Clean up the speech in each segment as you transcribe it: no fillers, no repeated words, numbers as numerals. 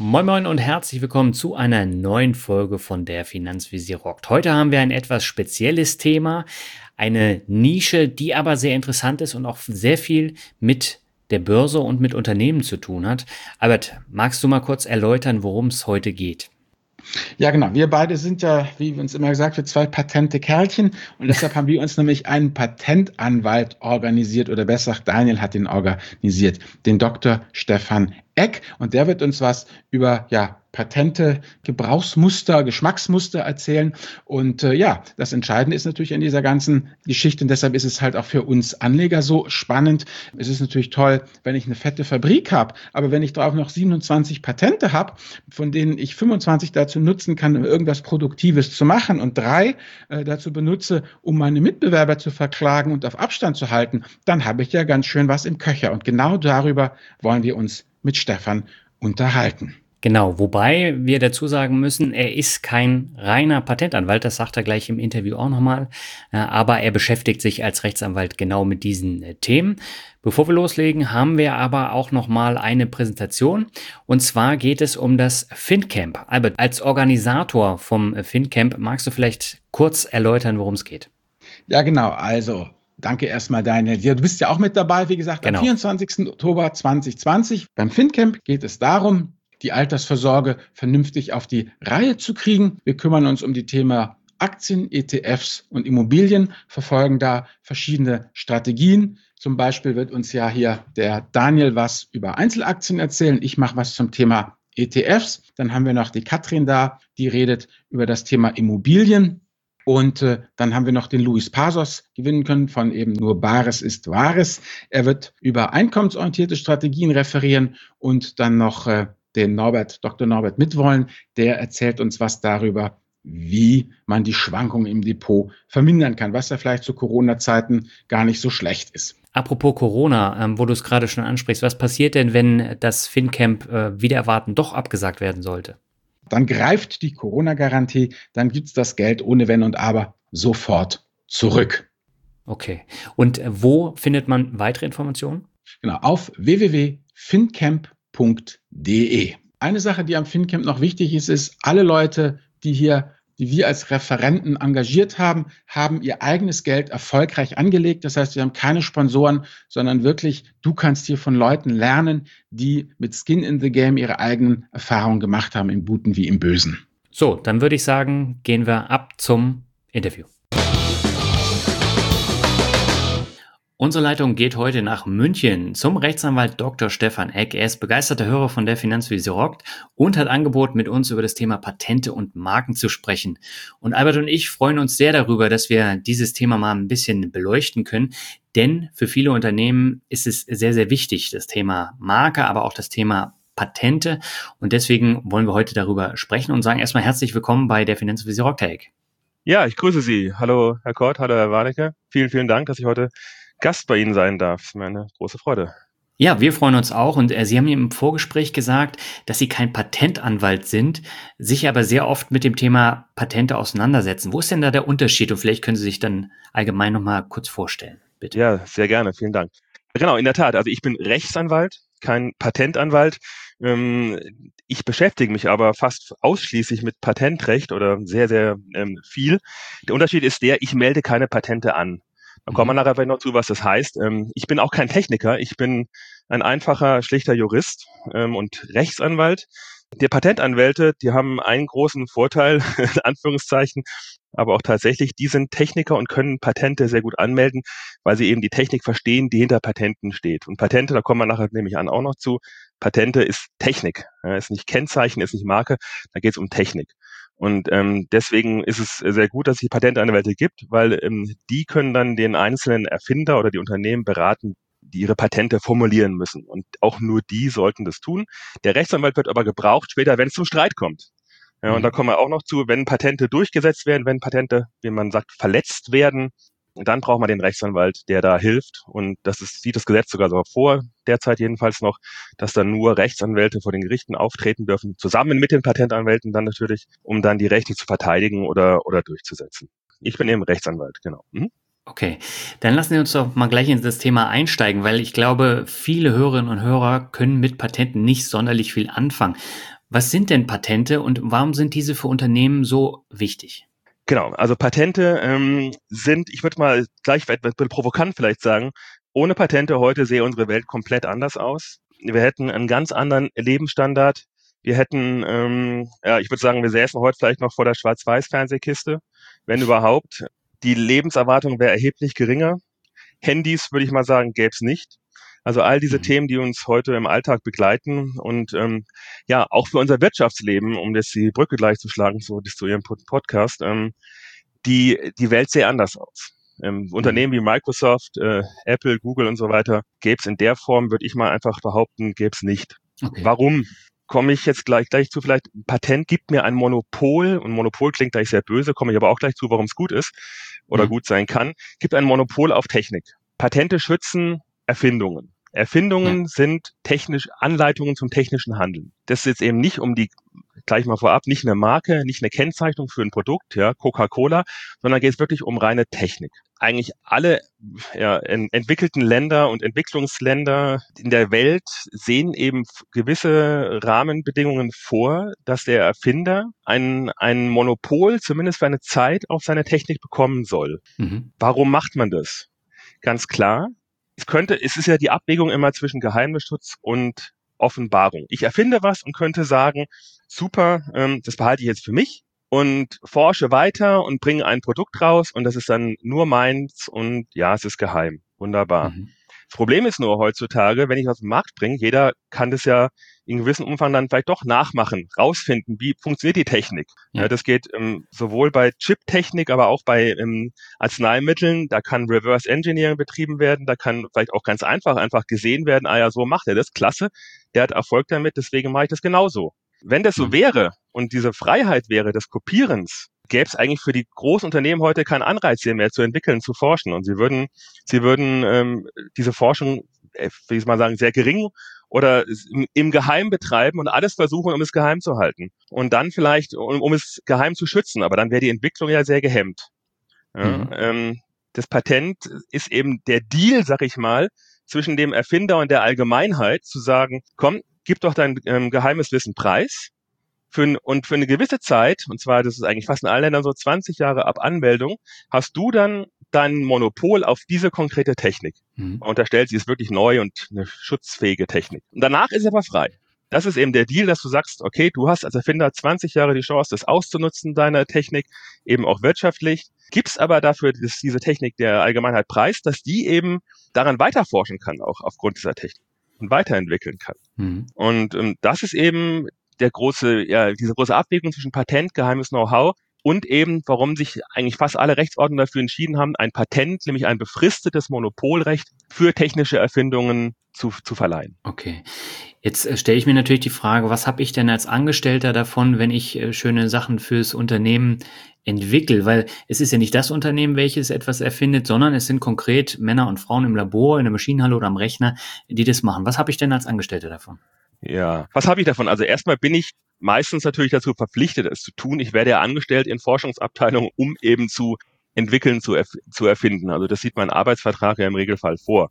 Moin Moin und herzlich willkommen zu einer neuen Folge von der Finanzvisier rockt. Heute haben wir ein etwas spezielles Thema, eine Nische, die aber sehr interessant ist und auch sehr viel mit der Börse und mit Unternehmen zu tun hat. Albert, magst du mal kurz erläutern, worum es heute geht? Ja, genau. Wir beide sind ja, wie uns immer gesagt wird, zwei patente Kerlchen. Und deshalb haben wir uns nämlich einen Patentanwalt organisiert, oder besser gesagt, Daniel hat ihn organisiert, den Dr. Stefan Eck. Und der wird uns was über Patente, Gebrauchsmuster, Geschmacksmuster erzählen. Und das Entscheidende ist natürlich in dieser ganzen Geschichte, und deshalb ist es halt auch für uns Anleger so spannend. Es ist natürlich toll, wenn ich eine fette Fabrik habe, aber wenn ich drauf noch 27 Patente habe, von denen ich 25 dazu nutzen kann, um irgendwas Produktives zu machen und 3 dazu benutze, um meine Mitbewerber zu verklagen und auf Abstand zu halten, dann habe ich ja ganz schön was im Köcher. Und genau darüber wollen wir uns mit Stefan unterhalten. Genau, wobei wir dazu sagen müssen, er ist kein reiner Patentanwalt, das sagt er gleich im Interview auch nochmal, aber er beschäftigt sich als Rechtsanwalt genau mit diesen Themen. Bevor wir loslegen, haben wir aber auch nochmal eine Präsentation, und zwar geht es um das FinCamp. Albert, als Organisator vom FinCamp magst du vielleicht kurz erläutern, worum es geht? Ja, genau. Also, danke erstmal, Daniel. Ja, du bist ja auch mit dabei, wie gesagt, am Genau. 24. Oktober 2020. Beim FinCamp geht es darum, die Altersvorsorge vernünftig auf die Reihe zu kriegen. Wir kümmern uns um die Themen Aktien, ETFs und Immobilien, verfolgen da verschiedene Strategien. Zum Beispiel wird uns ja hier der Daniel was über Einzelaktien erzählen. Ich mache was zum Thema ETFs. Dann haben wir noch die Katrin da, die redet über das Thema Immobilien. Und dann haben wir noch den Luis Pasos gewinnen können von eben Nur Bares ist Wahres. Er wird über einkommensorientierte Strategien referieren, und dann noch den Dr. Norbert Mitwollen, der erzählt uns was darüber, wie man die Schwankungen im Depot vermindern kann, was ja vielleicht zu Corona-Zeiten gar nicht so schlecht ist. Apropos Corona, wo du es gerade schon ansprichst, was passiert denn, wenn das FinCamp wider Erwarten doch abgesagt werden sollte? Dann greift die Corona-Garantie, dann gibt es das Geld ohne Wenn und Aber sofort zurück. Okay. Und wo findet man weitere Informationen? Genau, auf www.fincamp.de. Eine Sache, die am FinCamp noch wichtig ist, alle Leute, die wir als Referenten engagiert haben, haben ihr eigenes Geld erfolgreich angelegt. Das heißt, wir haben keine Sponsoren, sondern wirklich, du kannst hier von Leuten lernen, die mit Skin in the Game ihre eigenen Erfahrungen gemacht haben, im Guten wie im Bösen. So, dann würde ich sagen, gehen wir ab zum Interview. Unsere Leitung geht heute nach München zum Rechtsanwalt Dr. Stefan Eck. Er ist begeisterter Hörer von der Finanzvisier rockt und hat angeboten, mit uns über das Thema Patente und Marken zu sprechen. Und Albert und ich freuen uns sehr darüber, dass wir dieses Thema mal ein bisschen beleuchten können. Denn für viele Unternehmen ist es sehr, sehr wichtig, das Thema Marke, aber auch das Thema Patente. Und deswegen wollen wir heute darüber sprechen und sagen erstmal herzlich willkommen bei der Finanzvisier rockt, Herr Eck. Ja, ich grüße Sie. Hallo, Herr Kort, hallo, Herr Warnecke. Vielen, vielen Dank, dass ich heute Gast bei Ihnen sein darf. Mir eine große Freude. Ja, wir freuen uns auch, und Sie haben mir im Vorgespräch gesagt, dass Sie kein Patentanwalt sind, sich aber sehr oft mit dem Thema Patente auseinandersetzen. Wo ist denn da der Unterschied? Und vielleicht können Sie sich dann allgemein noch mal kurz vorstellen, bitte. Ja, sehr gerne, vielen Dank. Genau, in der Tat. Also ich bin Rechtsanwalt, kein Patentanwalt. Ich beschäftige mich aber fast ausschließlich mit Patentrecht oder sehr, sehr viel. Der Unterschied ist ich melde keine Patente an. Da kommen wir nachher vielleicht noch zu, was das heißt. Ich bin auch kein Techniker. Ich bin ein einfacher, schlichter Jurist und Rechtsanwalt. Die Patentanwälte, die haben einen großen Vorteil, in Anführungszeichen, aber auch tatsächlich, die sind Techniker und können Patente sehr gut anmelden, weil sie eben die Technik verstehen, die hinter Patenten steht. Und Patente, da kommen wir nachher nämlich auch noch zu, Patente ist Technik, ist nicht Kennzeichen, ist nicht Marke, da geht es um Technik. Und deswegen ist es sehr gut, dass es die Patentanwälte gibt, weil die können dann den einzelnen Erfinder oder die Unternehmen beraten, die ihre Patente formulieren müssen. Und auch nur die sollten das tun. Der Rechtsanwalt wird aber gebraucht später, wenn es zum Streit kommt. Ja, und da kommen wir auch noch zu, wenn Patente durchgesetzt werden, wenn Patente, wie man sagt, verletzt werden, dann braucht man den Rechtsanwalt, der da hilft. Und sieht das Gesetz sogar so vor, derzeit jedenfalls noch, dass dann nur Rechtsanwälte vor den Gerichten auftreten dürfen, zusammen mit den Patentanwälten dann natürlich, um dann die Rechte zu verteidigen oder durchzusetzen. Ich bin eben Rechtsanwalt, genau. Okay, dann lassen Sie uns doch mal gleich in das Thema einsteigen, weil ich glaube, viele Hörerinnen und Hörer können mit Patenten nicht sonderlich viel anfangen. Was sind denn Patente und warum sind diese für Unternehmen so wichtig? Genau, also Patente sind, ich würde mal gleich etwas provokant vielleicht sagen, ohne Patente heute sähe unsere Welt komplett anders aus. Wir hätten einen ganz anderen Lebensstandard. Wir hätten, ich würde sagen, wir säßen heute vielleicht noch vor der Schwarz-Weiß-Fernsehkiste, wenn überhaupt. Die Lebenserwartung wäre erheblich geringer. Handys, würde ich mal sagen, gäbe es nicht. Also all diese Themen, die uns heute im Alltag begleiten und auch für unser Wirtschaftsleben, um jetzt die Brücke gleich zu schlagen zu Ihrem Podcast, die Welt sähe anders aus. Unternehmen wie Microsoft, Apple, Google und so weiter gäbe es in der Form, würde ich mal einfach behaupten, gäbe es nicht. Okay. Warum? Komme ich jetzt gleich zu, vielleicht ein Patent gibt mir ein Monopol, und Monopol klingt gleich sehr böse, komme ich aber auch gleich zu, warum es gut ist oder gut sein kann, gibt ein Monopol auf Technik. Patente schützen Erfindungen. Erfindungen sind technisch Anleitungen zum technischen Handeln. Das ist jetzt eben nicht gleich mal vorab, nicht eine Marke, nicht eine Kennzeichnung für ein Produkt, ja, Coca-Cola, sondern geht es wirklich um reine Technik. Eigentlich alle entwickelten Länder und Entwicklungsländer in der Welt sehen eben gewisse Rahmenbedingungen vor, dass der Erfinder ein Monopol zumindest für eine Zeit auf seine Technik bekommen soll. Mhm. Warum macht man das? Ganz klar, es ist ja die Abwägung immer zwischen Geheimnisschutz und Offenbarung. Ich erfinde was und könnte sagen, super, das behalte ich jetzt für mich und forsche weiter und bringe ein Produkt raus und das ist dann nur meins und ja, es ist geheim. Wunderbar. Mhm. Das Problem ist nur heutzutage, wenn ich was auf den Markt bringe, jeder kann das ja in gewissem Umfang dann vielleicht doch nachmachen, rausfinden, wie funktioniert die Technik. Ja, das geht sowohl bei Chip-Technik, aber auch bei Arzneimitteln. Da kann Reverse Engineering betrieben werden, da kann vielleicht auch ganz einfach gesehen werden, so macht er das, klasse, der hat Erfolg damit, deswegen mache ich das genauso. Wenn das so wäre und diese Freiheit wäre des Kopierens, gäbe es eigentlich für die großen Unternehmen heute keinen Anreiz hier mehr zu entwickeln, zu forschen. Und sie würden diese Forschung, wie ich mal sagen, sehr gering oder im Geheim betreiben und alles versuchen, um es geheim zu halten. Und dann vielleicht, um es geheim zu schützen. Aber dann wäre die Entwicklung ja sehr gehemmt. Ja, das Patent ist eben der Deal, sag ich mal, zwischen dem Erfinder und der Allgemeinheit, zu sagen, komm, gib doch dein geheimes Wissen preis. Für eine gewisse Zeit, und zwar, das ist eigentlich fast in allen Ländern so 20 Jahre ab Anmeldung, hast du dann dein Monopol auf diese konkrete Technik. Man unterstellt, sie ist wirklich neu und eine schutzfähige Technik. Und danach ist sie aber frei. Das ist eben der Deal, dass du sagst, okay, du hast als Erfinder 20 Jahre die Chance, das auszunutzen, deine Technik, eben auch wirtschaftlich, gibst aber dafür diese Technik der Allgemeinheit preis, dass die eben daran weiterforschen kann, auch aufgrund dieser Technik und weiterentwickeln kann. Und das ist eben diese große Abwägung zwischen Patent, geheimes Know-how und eben, warum sich eigentlich fast alle Rechtsordnungen dafür entschieden haben, ein Patent, nämlich ein befristetes Monopolrecht für technische Erfindungen zu verleihen. Okay. Jetzt stelle ich mir natürlich die Frage, was habe ich denn als Angestellter davon, wenn ich schöne Sachen fürs Unternehmen entwickle? Weil es ist ja nicht das Unternehmen, welches etwas erfindet, sondern es sind konkret Männer und Frauen im Labor, in der Maschinenhalle oder am Rechner, die das machen. Was habe ich denn als Angestellter davon? Ja, was habe ich davon? Also erstmal bin ich meistens natürlich dazu verpflichtet, es zu tun. Ich werde ja angestellt in Forschungsabteilungen, um eben zu entwickeln, zu erfinden. Also das sieht mein Arbeitsvertrag ja im Regelfall vor.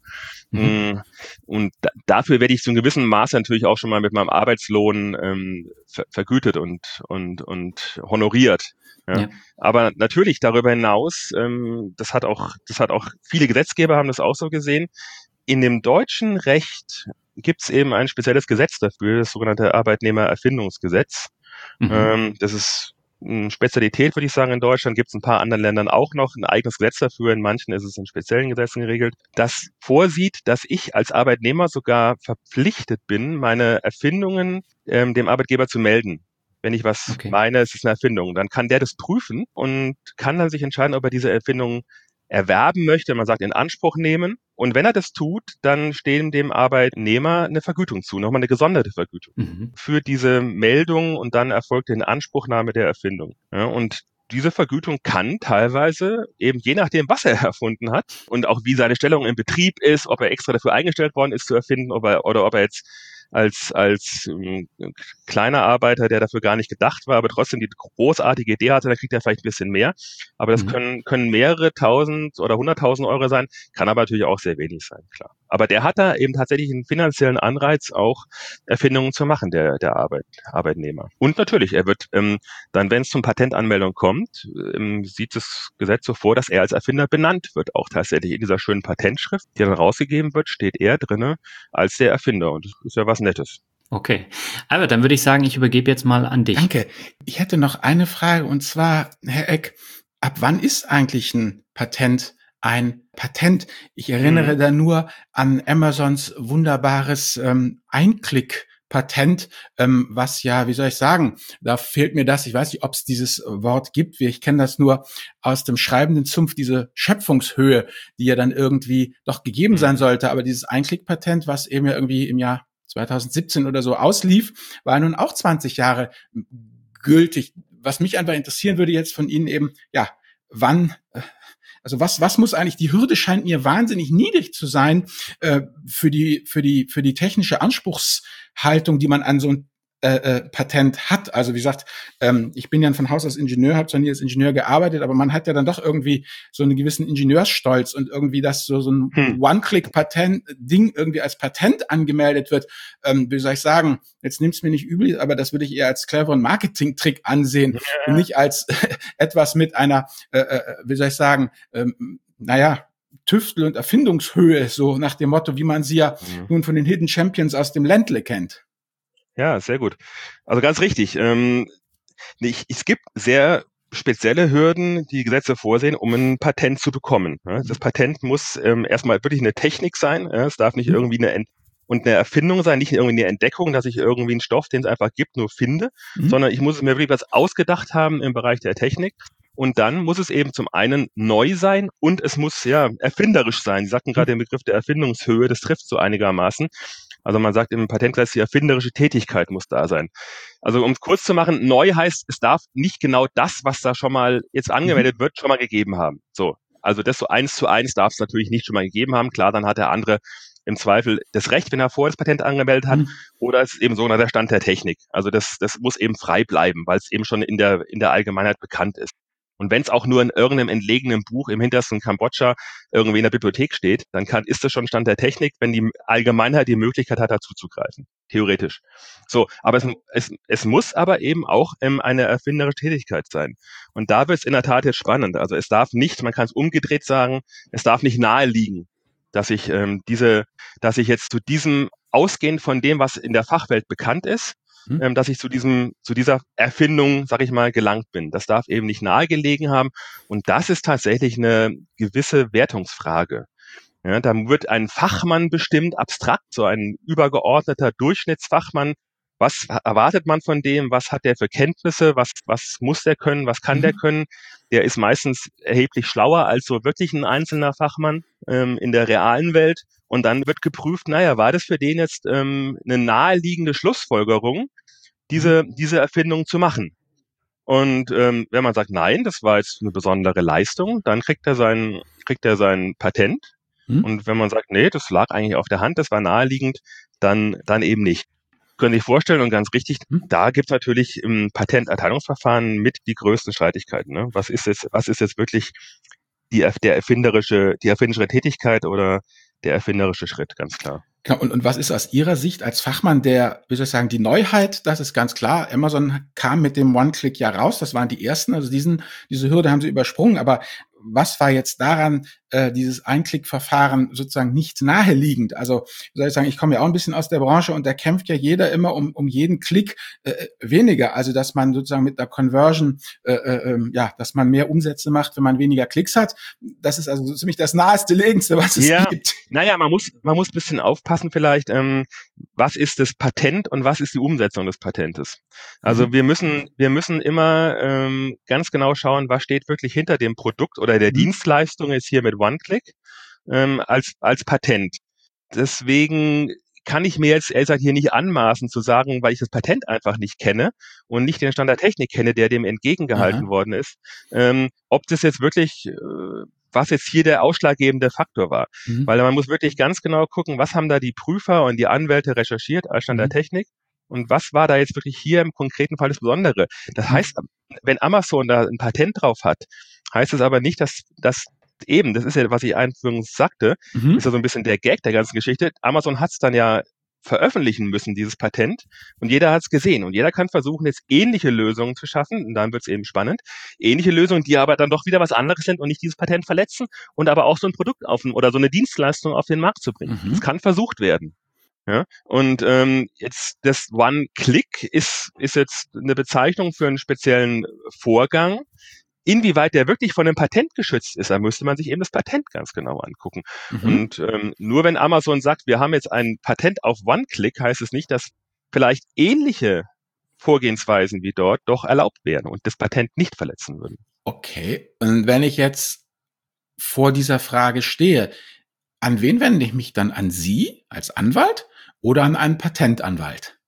Und dafür werde ich zu einem gewissen Maße natürlich auch schon mal mit meinem Arbeitslohn vergütet und honoriert. Ja. Aber natürlich darüber hinaus, das hat auch viele Gesetzgeber haben das auch so gesehen. In dem deutschen Recht gibt es eben ein spezielles Gesetz dafür, das sogenannte Arbeitnehmererfindungsgesetz. Das ist eine Spezialität, würde ich sagen, in Deutschland. Gibt es in ein paar anderen Ländern auch noch ein eigenes Gesetz dafür. In manchen ist es in speziellen Gesetzen geregelt. Das vorsieht, dass ich als Arbeitnehmer sogar verpflichtet bin, meine Erfindungen dem Arbeitgeber zu melden. Wenn ich was meine, es ist eine Erfindung, dann kann der das prüfen und kann dann sich entscheiden, ob er diese Erfindung erwerben möchte, man sagt in Anspruch nehmen. Und wenn er das tut, dann stehen dem Arbeitnehmer eine Vergütung zu, nochmal eine gesonderte Vergütung für diese Meldung und dann erfolgt die Inanspruchnahme der Erfindung. Ja, und diese Vergütung kann teilweise eben je nachdem, was er erfunden hat und auch wie seine Stellung im Betrieb ist, ob er extra dafür eingestellt worden ist zu erfinden ob er jetzt kleiner Arbeiter, der dafür gar nicht gedacht war, aber trotzdem die großartige Idee hatte, dann kriegt er vielleicht ein bisschen mehr. Aber das können mehrere tausend oder 100.000 Euro sein, kann aber natürlich auch sehr wenig sein, klar. Aber der hat da eben tatsächlich einen finanziellen Anreiz, auch Erfindungen zu machen, der Arbeitnehmer. Und natürlich, er wird dann, wenn es zum Patentanmeldung kommt, sieht das Gesetz so vor, dass er als Erfinder benannt wird, auch tatsächlich in dieser schönen Patentschrift, die dann rausgegeben wird, steht er drinne als der Erfinder. Und das ist ja was Nettes. Okay. Albert, dann würde ich sagen, ich übergebe jetzt mal an dich. Danke. Ich hätte noch eine Frage, und zwar, Herr Eck, ab wann ist eigentlich ein Patent ein Patent? Ich erinnere da nur an Amazons wunderbares Einklick-Patent, was ja, wie soll ich sagen, da fehlt mir das, ich weiß nicht, ob es dieses Wort gibt, ich kenne das nur aus dem schreibenden Zunft, diese Schöpfungshöhe, die ja dann irgendwie doch gegeben sein sollte, aber dieses Einklick-Patent, was eben ja irgendwie im Jahr 2017 oder so auslief, war nun auch 20 Jahre gültig. Was mich einfach interessieren würde jetzt von Ihnen eben, ja, wann, also was muss eigentlich, die Hürde scheint mir wahnsinnig niedrig zu sein, für die technische Anspruchshaltung, die man an so ein Patent hat. Also wie gesagt, ich bin ja von Haus aus Ingenieur, habe zwar nie als Ingenieur gearbeitet, aber man hat ja dann doch irgendwie so einen gewissen Ingenieursstolz und irgendwie, dass so ein One-Click-Patent-Ding irgendwie als Patent angemeldet wird. Wie soll ich sagen, jetzt nimm's mir nicht übel, aber das würde ich eher als cleveren Marketing-Trick ansehen und nicht als etwas mit einer, wie soll ich sagen, Tüftel- und Erfindungshöhe, so nach dem Motto, wie man sie ja nun von den Hidden Champions aus dem Ländle kennt. Ja, sehr gut. Also ganz richtig. Es gibt sehr spezielle Hürden, die Gesetze vorsehen, um ein Patent zu bekommen. Das Patent muss erstmal wirklich eine Technik sein. Es darf nicht irgendwie eine Erfindung sein, nicht irgendwie eine Entdeckung, dass ich irgendwie einen Stoff, den es einfach gibt, nur finde, sondern ich muss es mir wirklich was ausgedacht haben im Bereich der Technik. Und dann muss es eben zum einen neu sein und es muss ja erfinderisch sein. Sie sagten gerade den Begriff der Erfindungshöhe, das trifft so einigermaßen. Also man sagt im Patentgesetz, die erfinderische Tätigkeit muss da sein. Also um es kurz zu machen, neu heißt, es darf nicht genau das, was da schon mal jetzt angewendet wird, schon mal gegeben haben. So, also das so 1:1 darf es natürlich nicht schon mal gegeben haben. Klar, dann hat der andere im Zweifel das Recht, wenn er vorher das Patent angemeldet hat, oder es ist eben so der Stand der Technik. Also das muss eben frei bleiben, weil es eben schon in der Allgemeinheit bekannt ist. Und wenn es auch nur in irgendeinem entlegenen Buch im hintersten Kambodscha irgendwie in der Bibliothek steht, dann ist das schon Stand der Technik, wenn die Allgemeinheit die Möglichkeit hat, dazu zuzugreifen. Theoretisch. So, aber es muss aber eben auch eine erfinderische Tätigkeit sein. Und da wird es in der Tat jetzt spannend. Also es darf nicht, man kann es umgedreht sagen, es darf nicht nahe liegen, dass ich jetzt zu diesem, ausgehend von dem, was in der Fachwelt bekannt ist, dass ich zu dieser Erfindung, sag ich mal, gelangt bin. Das darf eben nicht nahegelegen haben. Und das ist tatsächlich eine gewisse Wertungsfrage. Ja, da wird ein Fachmann bestimmt, abstrakt, so ein übergeordneter Durchschnittsfachmann. Was erwartet man von dem? Was hat der für Kenntnisse? Was muss der können? Was kann der können? Der ist meistens erheblich schlauer als so wirklich ein einzelner Fachmann in der realen Welt. Und dann wird geprüft, war das für den jetzt eine naheliegende Schlussfolgerung, diese Erfindung zu machen? Und wenn man sagt, nein, das war jetzt eine besondere Leistung, dann kriegt er sein Patent. Und wenn man sagt, nee, das lag eigentlich auf der Hand, das war naheliegend, dann eben nicht. Können Sie sich vorstellen, und ganz richtig, da gibt es natürlich im Patenterteilungsverfahren mit die größten Streitigkeiten. Ne? Was ist jetzt wirklich die erfinderische Tätigkeit oder der erfinderische Schritt, ganz klar. Genau, und was ist aus Ihrer Sicht als Fachmann wie soll ich sagen, die Neuheit? Das ist ganz klar. Amazon kam mit dem One-Click ja raus. Das waren die ersten. Also diese Hürde haben sie übersprungen. Aber was war jetzt daran, dieses Einklick-Verfahren sozusagen nicht naheliegend? Also, wie soll ich sagen, ich komme ja auch ein bisschen aus der Branche und da kämpft ja jeder immer um jeden Klick weniger. Also, dass man sozusagen mit der Conversion, dass man mehr Umsätze macht, wenn man weniger Klicks hat. Das ist also so ziemlich das nahestelegendste, was es gibt. Naja, man muss ein bisschen aufpassen vielleicht, was ist das Patent und was ist die Umsetzung des Patentes. Also wir müssen immer ganz genau schauen, was steht wirklich hinter dem Produkt oder der Dienstleistung jetzt hier mit One-Click als Patent. Deswegen kann ich mir jetzt ehrlich gesagt hier nicht anmaßen zu sagen, weil ich das Patent einfach nicht kenne und nicht den Stand der Technik kenne, der dem entgegengehalten worden ist, ob das jetzt wirklich was jetzt hier der ausschlaggebende Faktor war. Weil man muss wirklich ganz genau gucken, was haben da die Prüfer und die Anwälte recherchiert als Stand der Technik und was war da jetzt wirklich hier im konkreten Fall das Besondere. Das heißt, wenn Amazon da ein Patent drauf hat, heißt es aber nicht, dass das ist ja, was ich einführend sagte, ist ja so ein bisschen der Gag der ganzen Geschichte. Amazon hat es dann ja veröffentlichen müssen, dieses Patent, und jeder hat es gesehen und jeder kann versuchen, jetzt ähnliche Lösungen zu schaffen, und dann wird es eben spannend, ähnliche Lösungen, die aber dann doch wieder was anderes sind und nicht dieses Patent verletzen und aber auch so ein Produkt oder so eine Dienstleistung auf den Markt zu bringen. Das kann versucht werden. Ja? Und jetzt das One-Click ist jetzt eine Bezeichnung für einen speziellen Vorgang. Inwieweit der wirklich von einem Patent geschützt ist, da müsste man sich eben das Patent ganz genau angucken. Und nur wenn Amazon sagt, wir haben jetzt ein Patent auf One-Click, heißt es nicht, dass vielleicht ähnliche Vorgehensweisen wie dort doch erlaubt wären und das Patent nicht verletzen würden. Okay, und wenn ich jetzt vor dieser Frage stehe, an wen wende ich mich dann? An Sie als Anwalt oder an einen Patentanwalt?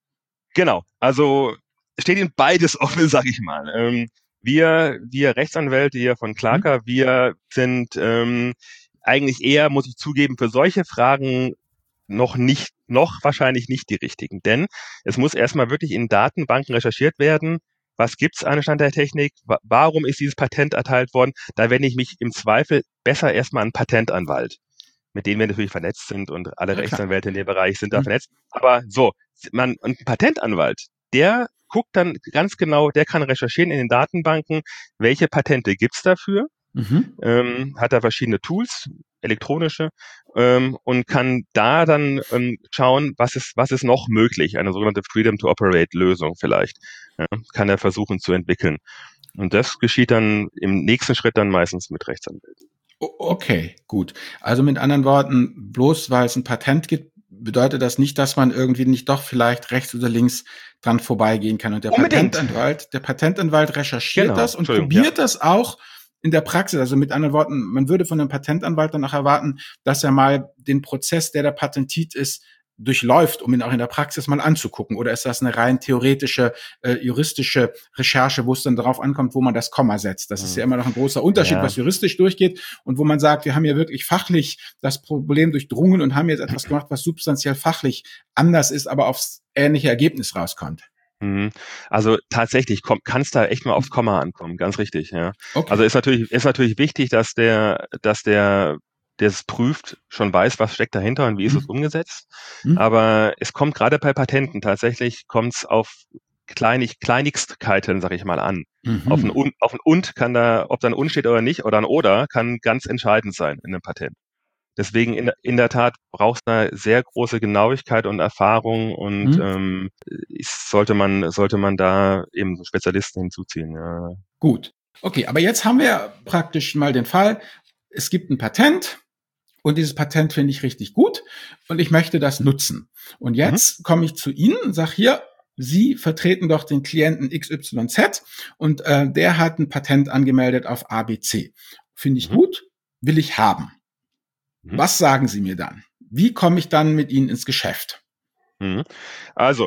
Genau, also steht Ihnen beides offen, sage ich mal. Wir Rechtsanwälte hier von Clarka, wir sind eigentlich eher, muss ich zugeben, für solche Fragen noch wahrscheinlich nicht die richtigen. Denn es muss erstmal wirklich in Datenbanken recherchiert werden, was gibt's an Stand der Technik, warum ist dieses Patent erteilt worden. Da wende ich mich im Zweifel besser erstmal an einen Patentanwalt, mit denen wir natürlich vernetzt sind und alle Rechtsanwälte in dem Bereich sind da vernetzt. Aber so, ein Patentanwalt, der guckt dann ganz genau, der kann recherchieren in den Datenbanken, welche Patente gibt's dafür, hat da verschiedene Tools, elektronische, und kann da dann schauen, was ist noch möglich, eine sogenannte Freedom-to-Operate-Lösung vielleicht, kann er versuchen zu entwickeln. Und das geschieht dann im nächsten Schritt dann meistens mit Rechtsanwälten. Okay, gut. Also mit anderen Worten, bloß weil es ein Patent gibt, bedeutet das nicht, dass man irgendwie nicht doch vielleicht rechts oder links dran vorbeigehen kann. Und der Patentanwalt recherchiert das und probiert das auch in der Praxis. Also mit anderen Worten, man würde von einem Patentanwalt dann auch erwarten, dass er mal den Prozess, der patentiert ist, durchläuft, um ihn auch in der Praxis mal anzugucken? Oder ist das eine rein theoretische, juristische Recherche, wo es dann darauf ankommt, wo man das Komma setzt? Das ist ja immer noch ein großer Unterschied, was juristisch durchgeht und wo man sagt, wir haben ja wirklich fachlich das Problem durchdrungen und haben jetzt etwas gemacht, was substanziell fachlich anders ist, aber aufs ähnliche Ergebnis rauskommt. Also tatsächlich kann es da echt mal aufs Komma ankommen, ganz richtig, ja. Okay. Also ist natürlich wichtig, dass der es prüft, schon weiß, was steckt dahinter und wie ist es umgesetzt. Aber es kommt gerade bei Patenten tatsächlich, kommt es auf Kleinigkeiten, sag ich mal, an. Auf ein Und kann da, ob da ein Und steht oder nicht, oder ein Oder, kann ganz entscheidend sein in einem Patent. Deswegen in der Tat braucht es eine sehr große Genauigkeit und Erfahrung und sollte man da eben Spezialisten hinzuziehen. Ja. Gut. Okay, aber jetzt haben wir praktisch mal den Fall, es gibt ein Patent und dieses Patent finde ich richtig gut und ich möchte das nutzen. Und jetzt komme ich zu Ihnen und sage hier, Sie vertreten doch den Klienten XYZ und der hat ein Patent angemeldet auf ABC. Finde ich gut, will ich haben. Was sagen Sie mir dann? Wie komme ich dann mit Ihnen ins Geschäft? Also,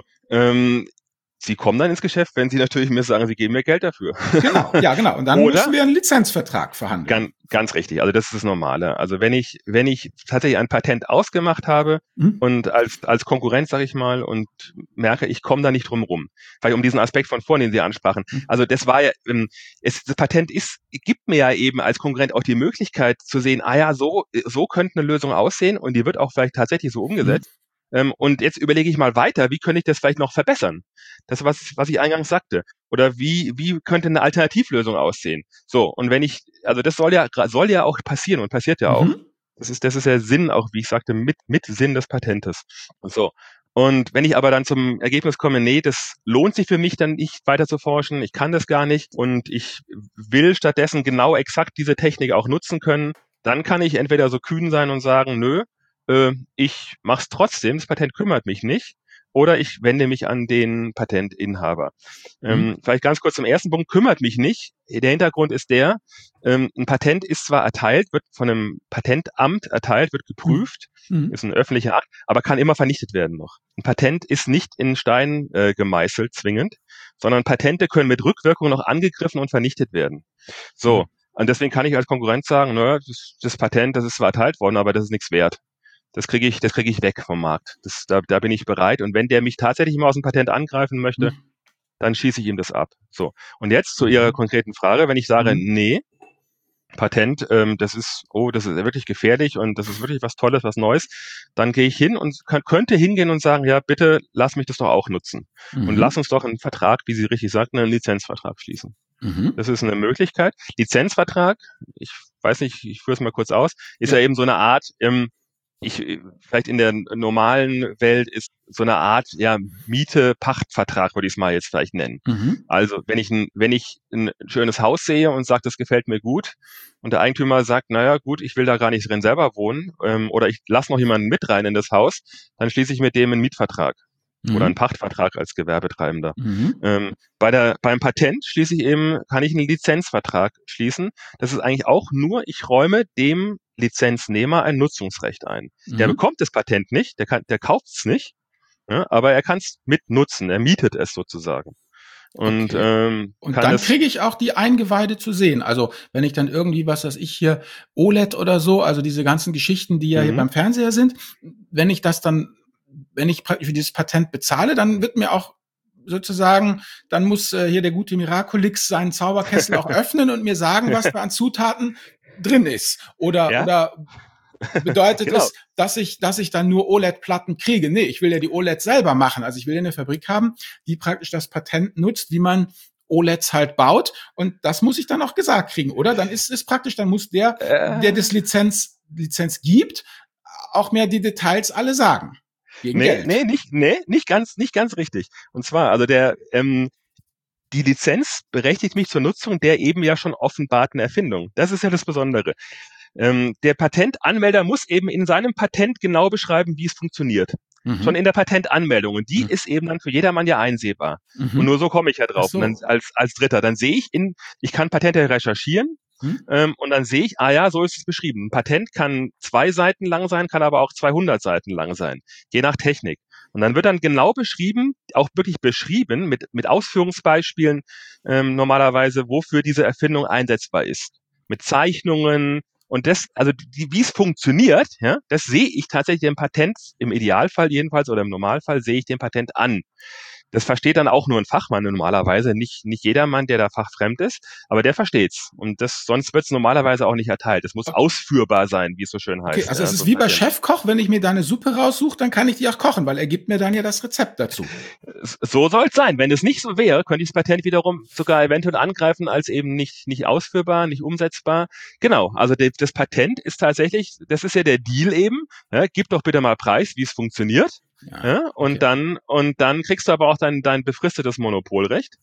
Sie kommen dann ins Geschäft, wenn Sie natürlich mir sagen, Sie geben mir Geld dafür. Genau, ja, genau. Und dann müssen wir einen Lizenzvertrag verhandeln. Ganz richtig. Also das ist das Normale. Also wenn ich tatsächlich ein Patent ausgemacht habe und als Konkurrent, sage ich mal, und merke, ich komme da nicht drum rum. Vielleicht um diesen Aspekt von vorhin, den Sie ansprachen. Also das war ja, das Patent gibt mir ja eben als Konkurrent auch die Möglichkeit zu sehen, so könnte eine Lösung aussehen und die wird auch vielleicht tatsächlich so umgesetzt. Und jetzt überlege ich mal weiter, wie könnte ich das vielleicht noch verbessern? Das, was ich eingangs sagte. Oder wie könnte eine Alternativlösung aussehen? So, und also das soll ja auch passieren und passiert ja auch. Das ist der Sinn auch, wie ich sagte, mit Sinn des Patentes. So. Und wenn ich aber dann zum Ergebnis komme, nee, das lohnt sich für mich dann nicht weiter zu forschen, ich kann das gar nicht und ich will stattdessen genau exakt diese Technik auch nutzen können, dann kann ich entweder so kühn sein und sagen, nö, ich mache es trotzdem, das Patent kümmert mich nicht, oder ich wende mich an den Patentinhaber. Vielleicht ganz kurz zum ersten Punkt, kümmert mich nicht. Der Hintergrund ist ein Patent ist zwar erteilt, wird von einem Patentamt erteilt, wird geprüft, ist ein öffentlicher Akt, aber kann immer vernichtet werden noch. Ein Patent ist nicht in Stein gemeißelt zwingend, sondern Patente können mit Rückwirkung noch angegriffen und vernichtet werden. So. Und deswegen kann ich als Konkurrent sagen, naja, das Patent, das ist zwar erteilt worden, aber das ist nichts wert. Das kriege ich weg vom Markt. Da bin ich bereit. Und wenn der mich tatsächlich mal aus dem Patent angreifen möchte, dann schieße ich ihm das ab. So. Und jetzt zu Ihrer konkreten Frage, wenn ich sage, nee, Patent, das ist wirklich gefährlich und das ist wirklich was Tolles, was Neues, dann gehe ich hin und könnte hingehen und sagen, ja, bitte lass mich das doch auch nutzen. Und lass uns doch einen Vertrag, wie Sie richtig sagten, einen Lizenzvertrag schließen. Das ist eine Möglichkeit. Lizenzvertrag, ich weiß nicht, ich führe es mal kurz aus, ist ja eben so eine Art, vielleicht in der normalen Welt ist so eine Art, Miete-Pachtvertrag, würde ich es mal jetzt vielleicht nennen. Also, wenn ich ein schönes Haus sehe und sage, das gefällt mir gut, und der Eigentümer sagt, naja, gut, ich will da gar nicht drin selber wohnen, oder ich lasse noch jemanden mit rein in das Haus, dann schließe ich mit dem einen Mietvertrag. Oder einen Pachtvertrag als Gewerbetreibender. Beim Patent kann ich einen Lizenzvertrag schließen. Das ist eigentlich auch nur, ich räume dem Lizenznehmer ein Nutzungsrecht ein. Der bekommt das Patent nicht, der kauft es nicht, aber er kann es mitnutzen, er mietet es sozusagen. Und dann kriege ich auch die Eingeweide zu sehen. Also wenn ich dann irgendwie, was weiß ich hier, OLED oder so, also diese ganzen Geschichten, die ja hier beim Fernseher sind, wenn ich für dieses Patent bezahle, dann wird mir auch sozusagen, dann muss hier der gute Miraculix seinen Zauberkessel auch öffnen und mir sagen, was da an Zutaten drin ist. Oder bedeutet es, dass ich dann nur OLED-Platten kriege? Nee, ich will ja die OLED selber machen. Also ich will ja eine Fabrik haben, die praktisch das Patent nutzt, wie man OLEDs halt baut. Und das muss ich dann auch gesagt kriegen, oder? Dann ist es praktisch, dann muss der das Lizenz gibt, auch mehr die Details alle sagen. Nicht ganz richtig. Und zwar, also die Lizenz berechtigt mich zur Nutzung der eben ja schon offenbarten Erfindung. Das ist ja das Besondere. Der Patentanmelder muss eben in seinem Patent genau beschreiben, wie es funktioniert. Schon in der Patentanmeldung. Und die ist eben dann für jedermann ja einsehbar. Und nur so komme ich ja drauf. So. Und dann als Dritter. Dann sehe ich kann Patente recherchieren. Und dann sehe ich, so ist es beschrieben. Ein Patent kann 2 Seiten lang sein, kann aber auch 200 Seiten lang sein. Je nach Technik. Und dann wird dann genau beschrieben, auch wirklich beschrieben, mit Ausführungsbeispielen, normalerweise, wofür diese Erfindung einsetzbar ist. Mit Zeichnungen. Und wie es funktioniert, das sehe ich tatsächlich dem Patent, im Idealfall jedenfalls oder im Normalfall sehe ich dem Patent an. Das versteht dann auch nur ein Fachmann normalerweise, nicht jedermann, der da fachfremd ist, aber der versteht's. Und sonst wird es normalerweise auch nicht erteilt. Es muss ausführbar sein, wie es so schön heißt. Okay, also es ist wie bei Chefkoch, wenn ich mir da eine Suppe raussuche, dann kann ich die auch kochen, weil er gibt mir dann ja das Rezept dazu. So soll es sein. Wenn es nicht so wäre, könnte ich das Patent wiederum sogar eventuell angreifen als eben nicht ausführbar, nicht umsetzbar. Genau, also das Patent ist tatsächlich, das ist ja der Deal eben. Gib doch bitte mal Preis, wie es funktioniert. Und dann kriegst du aber auch dein befristetes Monopolrecht.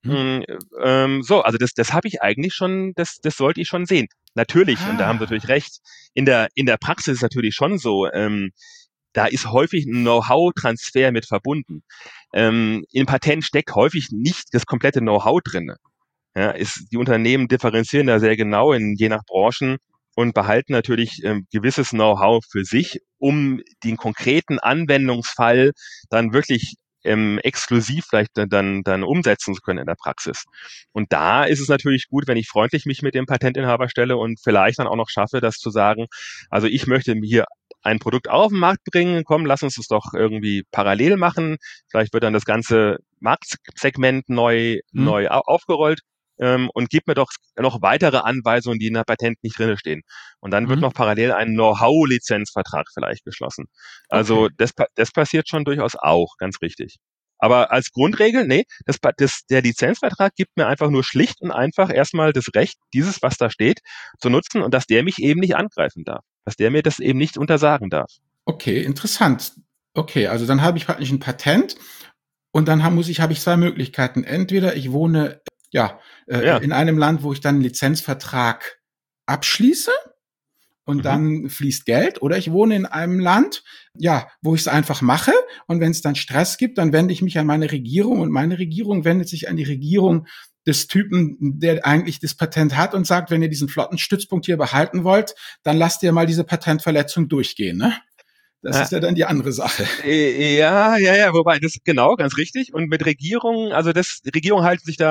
Also das habe ich eigentlich schon, das sollte ich schon sehen. Natürlich, und da haben Sie natürlich recht, in der Praxis ist es natürlich schon so, da ist häufig ein Know-how-Transfer mit verbunden. Im Patent steckt häufig nicht das komplette Know-how drin. Die Unternehmen differenzieren da sehr genau je nach Branchen und behalten natürlich gewisses Know-how für sich, um den konkreten Anwendungsfall dann wirklich exklusiv vielleicht dann umsetzen zu können in der Praxis. Und da ist es natürlich gut, wenn ich freundlich mich mit dem Patentinhaber stelle und vielleicht dann auch noch schaffe, das zu sagen, also ich möchte hier ein Produkt auf den Markt bringen, komm, lass uns das doch irgendwie parallel machen. Vielleicht wird dann das ganze Marktsegment neu aufgerollt. Und gib mir doch noch weitere Anweisungen, die in der Patent nicht drin stehen. Und dann wird noch parallel ein Know-how-Lizenzvertrag vielleicht geschlossen. Also das passiert schon durchaus auch, ganz richtig. Aber als Grundregel, der Lizenzvertrag gibt mir einfach nur schlicht und einfach erstmal das Recht, dieses, was da steht, zu nutzen und dass der mich eben nicht angreifen darf. Dass der mir das eben nicht untersagen darf. Okay, interessant. Okay, also dann habe ich praktisch ein Patent und dann habe ich 2 Möglichkeiten. Entweder ich wohne in einem Land, wo ich dann einen Lizenzvertrag abschließe und dann fließt Geld, oder ich wohne in einem Land, wo ich es einfach mache, und wenn es dann Stress gibt, dann wende ich mich an meine Regierung und meine Regierung wendet sich an die Regierung des Typen, der eigentlich das Patent hat, und sagt, wenn ihr diesen Flottenstützpunkt hier behalten wollt, dann lasst ihr mal diese Patentverletzung durchgehen, ne? Das ist ja dann die andere Sache. Ja, wobei das genau, ganz richtig. Und mit Regierungen, Regierungen halten sich da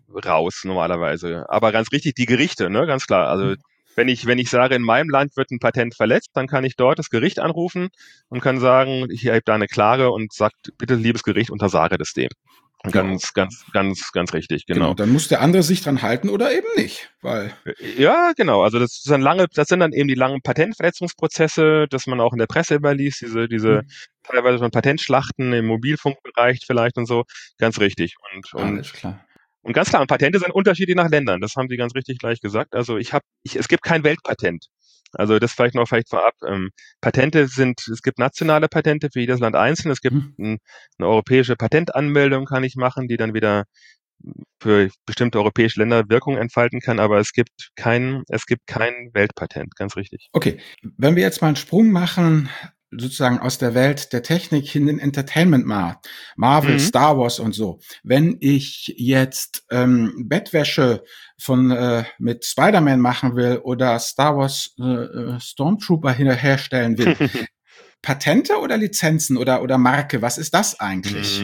raus normalerweise. Aber ganz richtig, die Gerichte, ne, ganz klar. Also wenn ich sage, in meinem Land wird ein Patent verletzt, dann kann ich dort das Gericht anrufen und kann sagen, ich erhebe da eine Klage und sagt, bitte, liebes Gericht, untersage das dem. Ganz richtig, genau. Dann muss der andere sich dran halten oder eben nicht, weil. Ja, genau. Also das sind dann eben die langen Patentverletzungsprozesse, dass man auch in der Presse überliest, diese teilweise schon Patentschlachten im Mobilfunkbereich vielleicht und so. Ganz richtig. Alles klar. Und ganz klar, und Patente sind unterschiedlich nach Ländern. Das haben Sie ganz richtig gleich gesagt. Also es gibt kein Weltpatent. Also das vielleicht vorab. Es gibt nationale Patente für jedes Land einzeln. Es gibt eine europäische Patentanmeldung, kann ich machen, die dann wieder für bestimmte europäische Länder Wirkung entfalten kann, aber es gibt kein Weltpatent, ganz richtig. Okay, wenn wir jetzt mal einen Sprung machen, sozusagen aus der Welt der Technik hin in den Entertainment-Markt, Marvel, Star Wars und so. Wenn ich jetzt Bettwäsche mit Spider-Man machen will oder Star Wars Stormtrooper herstellen will, Patente oder Lizenzen oder Marke, was ist das eigentlich?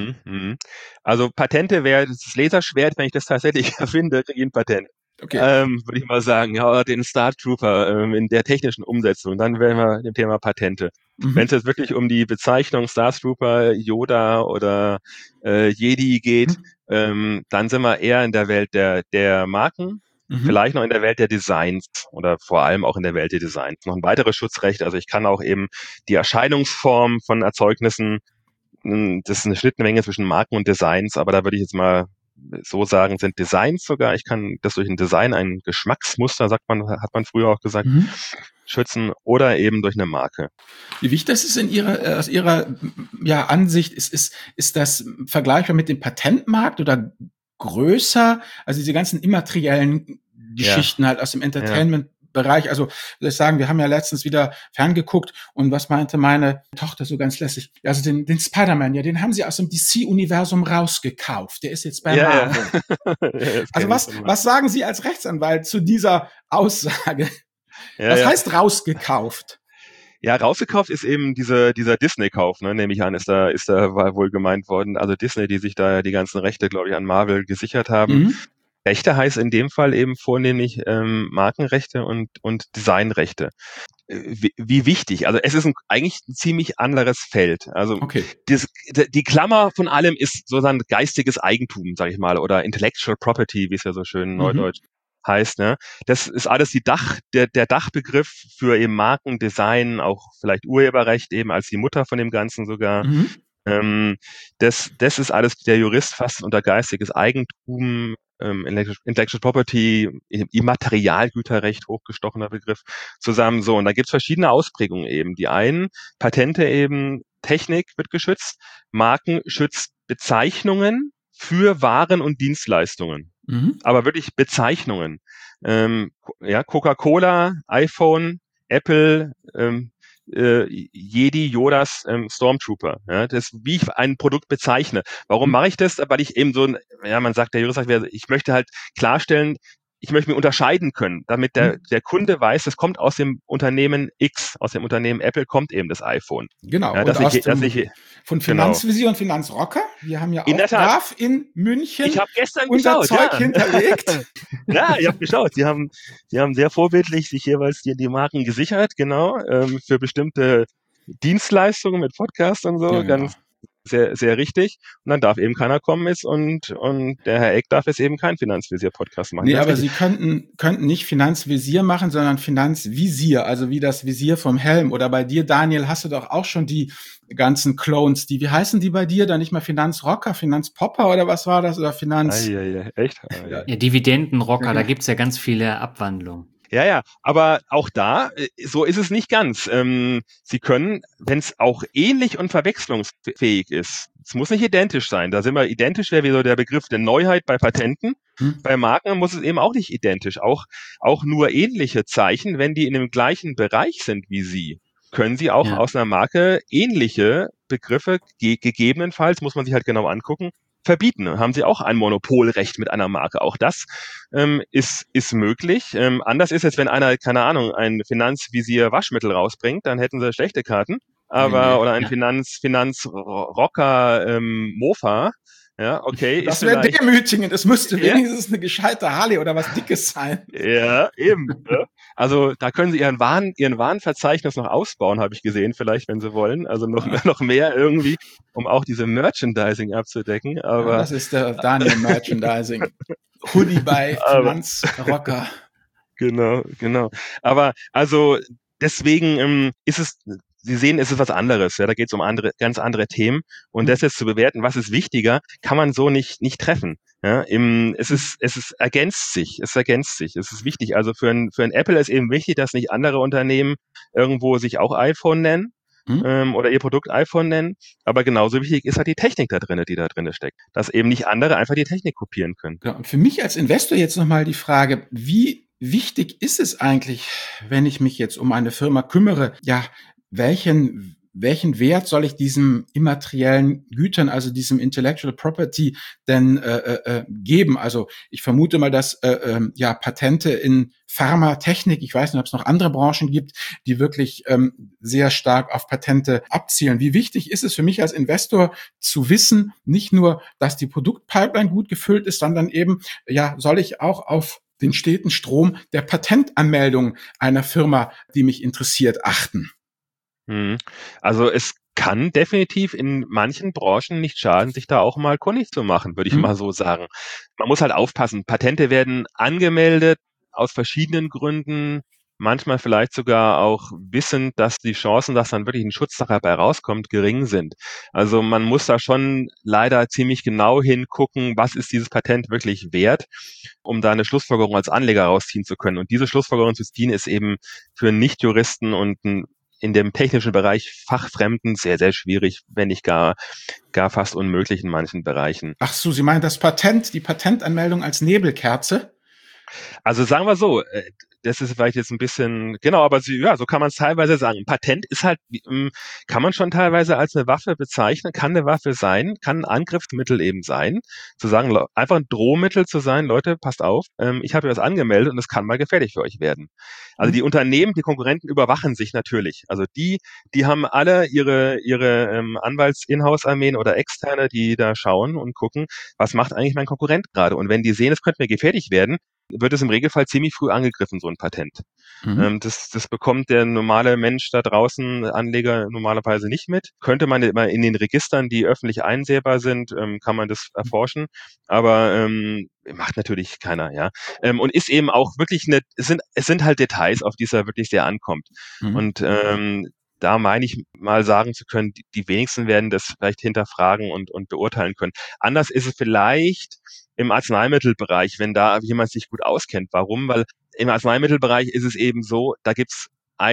Also Patente wäre das Laserschwert, wenn ich das tatsächlich erfinde, kriege ich ein Patent. Okay. Würde ich mal sagen, ja, den Star Trooper in der technischen Umsetzung, dann wären wir dem Thema Patente. Wenn es jetzt wirklich um die Bezeichnung Star Trooper, Yoda oder Jedi geht, dann sind wir eher in der Welt der Marken, vielleicht noch in der Welt der Designs oder vor allem auch in der Welt der Designs. Noch ein weiteres Schutzrecht, also ich kann auch eben die Erscheinungsform von Erzeugnissen, das ist eine Schnittmenge zwischen Marken und Designs, aber da würde ich jetzt mal so sagen, sind Designs sogar. Ich kann das durch ein Design, ein Geschmacksmuster, hat man früher auch gesagt, schützen oder eben durch eine Marke. Wie wichtig das ist aus Ihrer Ansicht, ist das vergleichbar mit dem Patentmarkt oder größer? Also diese ganzen immateriellen Geschichten halt aus dem Entertainment-Bereich. Also soll ich sagen, wir haben ja letztens wieder ferngeguckt und was meinte meine Tochter so ganz lässig? Also den Spider-Man, ja, den haben sie aus dem DC-Universum rausgekauft. Der ist jetzt bei Marvel. Ja, also was sagen Sie als Rechtsanwalt zu dieser Aussage? Was heißt rausgekauft? Ja, rausgekauft ist eben dieser Disney-Kauf, ne, nehme ich an, ist da wohl gemeint worden. Also Disney, die sich da die ganzen Rechte, glaube ich, an Marvel gesichert haben. Rechte heißt in dem Fall eben vornehmlich Markenrechte und Designrechte. Wie wichtig? Also es ist eigentlich ein ziemlich anderes Feld. Also die Klammer von allem ist sozusagen geistiges Eigentum, sage ich mal, oder Intellectual Property, wie es ja so schön neudeutsch heißt, ne? Das ist alles der Dachbegriff für eben Marken, Design, auch vielleicht Urheberrecht eben als die Mutter von dem Ganzen sogar. Das ist alles, der Jurist fasst unter geistiges Eigentum, Intellectual Property, Immaterialgüterrecht, hochgestochener Begriff, zusammen so. Und da gibt's verschiedene Ausprägungen eben. Die einen, Patente eben, Technik wird geschützt, Marken schützt Bezeichnungen für Waren und Dienstleistungen. Aber wirklich Bezeichnungen. Coca-Cola, iPhone, Apple, Jedi, Yodas, Stormtrooper. Ja, das, wie ich ein Produkt bezeichne. Warum mache ich das? Weil ich eben man sagt, der Jurist sagt, ich möchte halt klarstellen, ich möchte mich unterscheiden können, damit der Kunde weiß, es kommt aus dem Unternehmen X, aus dem Unternehmen Apple kommt eben das iPhone. Genau. Ja, und von Finanzvisier und Finanzrocker. Wir haben ja auch brav in München ich gestern unser geschaut, Zeug hinterlegt. Ja, ich habe geschaut. Sie haben sehr vorbildlich sich jeweils die Marken gesichert, genau, für bestimmte Dienstleistungen mit Podcast und so, ganz sehr, sehr richtig. Und dann darf eben keiner kommen und der Herr Eck darf jetzt eben keinen Finanzvisier-Podcast machen. Nee, aber Sie könnten nicht Finanzvisier machen, sondern Finanzvisier, also wie das Visier vom Helm. Oder bei dir, Daniel, hast du doch auch schon die ganzen Clones, wie heißen die bei dir? Dann nicht mal Finanzrocker, Finanzpopper oder was war das? Oder Finanz... Echt? Ja, Dividendenrocker, da gibt's ja ganz viele Abwandlungen. Ja, aber auch da, so ist es nicht ganz. Sie können, wenn es auch ähnlich und verwechslungsfähig ist, es muss nicht identisch sein. Da sind wir identisch, wäre wie so der Begriff der Neuheit bei Patenten. Bei Marken muss es eben auch nicht identisch. Auch nur ähnliche Zeichen, wenn die in dem gleichen Bereich sind wie Sie, können Sie auch aus einer Marke ähnliche Begriffe, gegebenenfalls, muss man sich halt genau angucken, verbieten. Haben Sie auch ein Monopolrecht mit einer Marke. Auch das ist möglich. Anders ist es, wenn einer, keine Ahnung, ein Finanzvisier Waschmittel rausbringt, dann hätten sie schlechte Karten. Oder ein Finanzrocker Mofa, Ja, okay. Das wäre demütigend. Es müsste wenigstens eine gescheite Harley oder was Dickes sein. Ja, eben. Ja. Also da können Sie Ihren Warenverzeichnis noch ausbauen, habe ich gesehen, vielleicht, wenn Sie wollen. Also noch mehr irgendwie, um auch diese Merchandising abzudecken. Aber das ist der Daniel Merchandising. Hoodie bei Finanzrocker. Genau. Aber also deswegen ist es, Sie sehen, es ist was anderes. Ja, da geht es um ganz andere Themen. Und das jetzt zu bewerten, was ist wichtiger, kann man so nicht treffen. Ja, es ergänzt sich. Es ist wichtig. Also für ein Apple ist eben wichtig, dass nicht andere Unternehmen irgendwo sich auch iPhone nennen. Oder ihr Produkt iPhone nennen. Aber genauso wichtig ist halt die Technik die da drinne steckt. Dass eben nicht andere einfach die Technik kopieren können. Ja, und für mich als Investor jetzt nochmal die Frage, wie wichtig ist es eigentlich, wenn ich mich jetzt um eine Firma kümmere, ja, welchen Wert soll ich diesem immateriellen Gütern, also diesem Intellectual Property denn geben? Also ich vermute mal, dass Patente in Pharmatechnik, ich weiß nicht, ob es noch andere Branchen gibt, die wirklich sehr stark auf Patente abzielen. Wie wichtig ist es für mich als Investor zu wissen, nicht nur, dass die Produktpipeline gut gefüllt ist, sondern eben, ja, soll ich auch auf den steten Strom der Patentanmeldung einer Firma, die mich interessiert, achten? Also es kann definitiv in manchen Branchen nicht schaden, sich da auch mal kundig zu machen, würde ich mal so sagen. Man muss halt aufpassen. Patente werden angemeldet aus verschiedenen Gründen, manchmal vielleicht sogar auch wissend, dass die Chancen, dass dann wirklich ein Schutz dabei rauskommt, gering sind. Also man muss da schon leider ziemlich genau hingucken, was ist dieses Patent wirklich wert, um da eine Schlussfolgerung als Anleger rausziehen zu können. Und diese Schlussfolgerung zu ziehen, ist eben für einen Nichtjuristen und in dem technischen Bereich Fachfremden sehr, sehr schwierig, wenn nicht gar fast unmöglich in manchen Bereichen. Ach so, Sie meinen die Patentanmeldung als Nebelkerze? Also sagen wir so, das ist vielleicht jetzt ein bisschen, genau, aber so kann man es teilweise sagen. Ein Patent ist halt, kann man schon teilweise als eine Waffe bezeichnen, kann eine Waffe sein, kann ein Angriffsmittel eben sein, zu sagen, einfach ein Drohmittel zu sein, Leute, passt auf, ich habe hier was angemeldet und es kann mal gefährlich für euch werden. Also die Unternehmen, die Konkurrenten überwachen sich natürlich. Also die haben alle ihre Anwalts-Inhouse-Armeen oder Externe, die da schauen und gucken, was macht eigentlich mein Konkurrent gerade? Und wenn die sehen, es könnte mir gefährlich werden, wird es im Regelfall ziemlich früh angegriffen, so ein Patent. Das bekommt der normale Mensch da draußen, Anleger, normalerweise nicht mit. Könnte man immer in den Registern, die öffentlich einsehbar sind, kann man das erforschen, aber macht natürlich keiner, ja. Und ist eben auch wirklich es sind halt Details, auf die es da wirklich sehr ankommt. Und da meine ich mal sagen zu können, die wenigsten werden das vielleicht hinterfragen und beurteilen können. Anders ist es vielleicht im Arzneimittelbereich, wenn da jemand sich gut auskennt. Warum? Weil im Arzneimittelbereich ist es eben so, da gibt's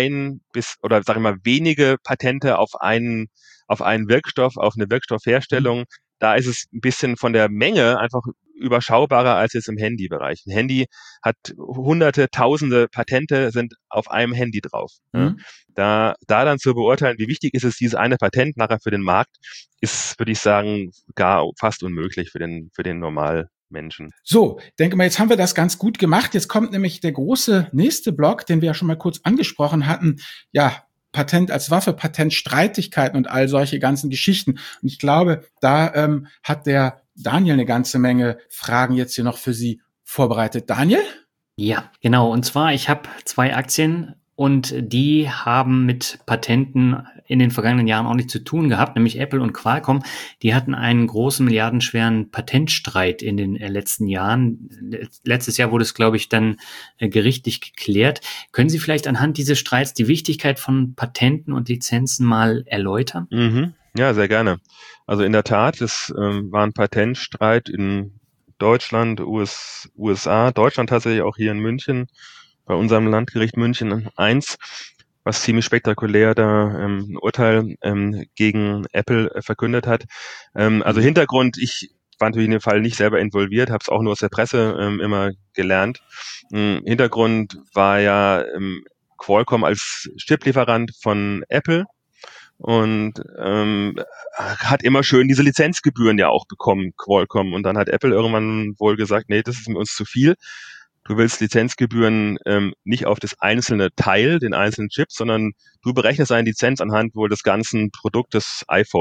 wenige Patente auf einen Wirkstoff, auf eine Wirkstoffherstellung. Da ist es ein bisschen von der Menge einfach überschaubarer als jetzt im Handybereich. Ein Handy hat hunderte, tausende Patente, sind auf einem Handy drauf. Da dann zu beurteilen, wie wichtig ist es, dieses eine Patent nachher für den Markt, ist, würde ich sagen, gar fast unmöglich für den Normalmenschen. So, denke mal, jetzt haben wir das ganz gut gemacht. Jetzt kommt nämlich der große nächste Block, den wir ja schon mal kurz angesprochen hatten. Ja, Patent als Waffe, Patentstreitigkeiten und all solche ganzen Geschichten. Und ich glaube, da hat der Daniel eine ganze Menge Fragen jetzt hier noch für Sie vorbereitet. Daniel? Ja, genau. Und zwar, ich habe 2 Aktien und die haben mit Patenten in den vergangenen Jahren auch nichts zu tun gehabt, nämlich Apple und Qualcomm. Die hatten einen großen, milliardenschweren Patentstreit in den letzten Jahren. Letztes Jahr wurde es, glaube ich, dann gerichtlich geklärt. Können Sie vielleicht anhand dieses Streits die Wichtigkeit von Patenten und Lizenzen mal erläutern? Ja, sehr gerne. Also in der Tat, es war ein Patentstreit in Deutschland, USA, Deutschland tatsächlich auch hier in München, bei unserem Landgericht München 1, was ziemlich spektakulär da ein Urteil gegen Apple verkündet hat. Also Hintergrund, ich war natürlich in dem Fall nicht selber involviert, habe es auch nur aus der Presse immer gelernt. Hintergrund war ja Qualcomm als Chiplieferant von Apple und hat immer schön diese Lizenzgebühren ja auch bekommen, Qualcomm. Und dann hat Apple irgendwann wohl gesagt, nee, das ist uns zu viel. Du willst Lizenzgebühren nicht auf das einzelne Teil, den einzelnen Chip, sondern du berechnest eine Lizenz anhand wohl des ganzen Produktes iPhone.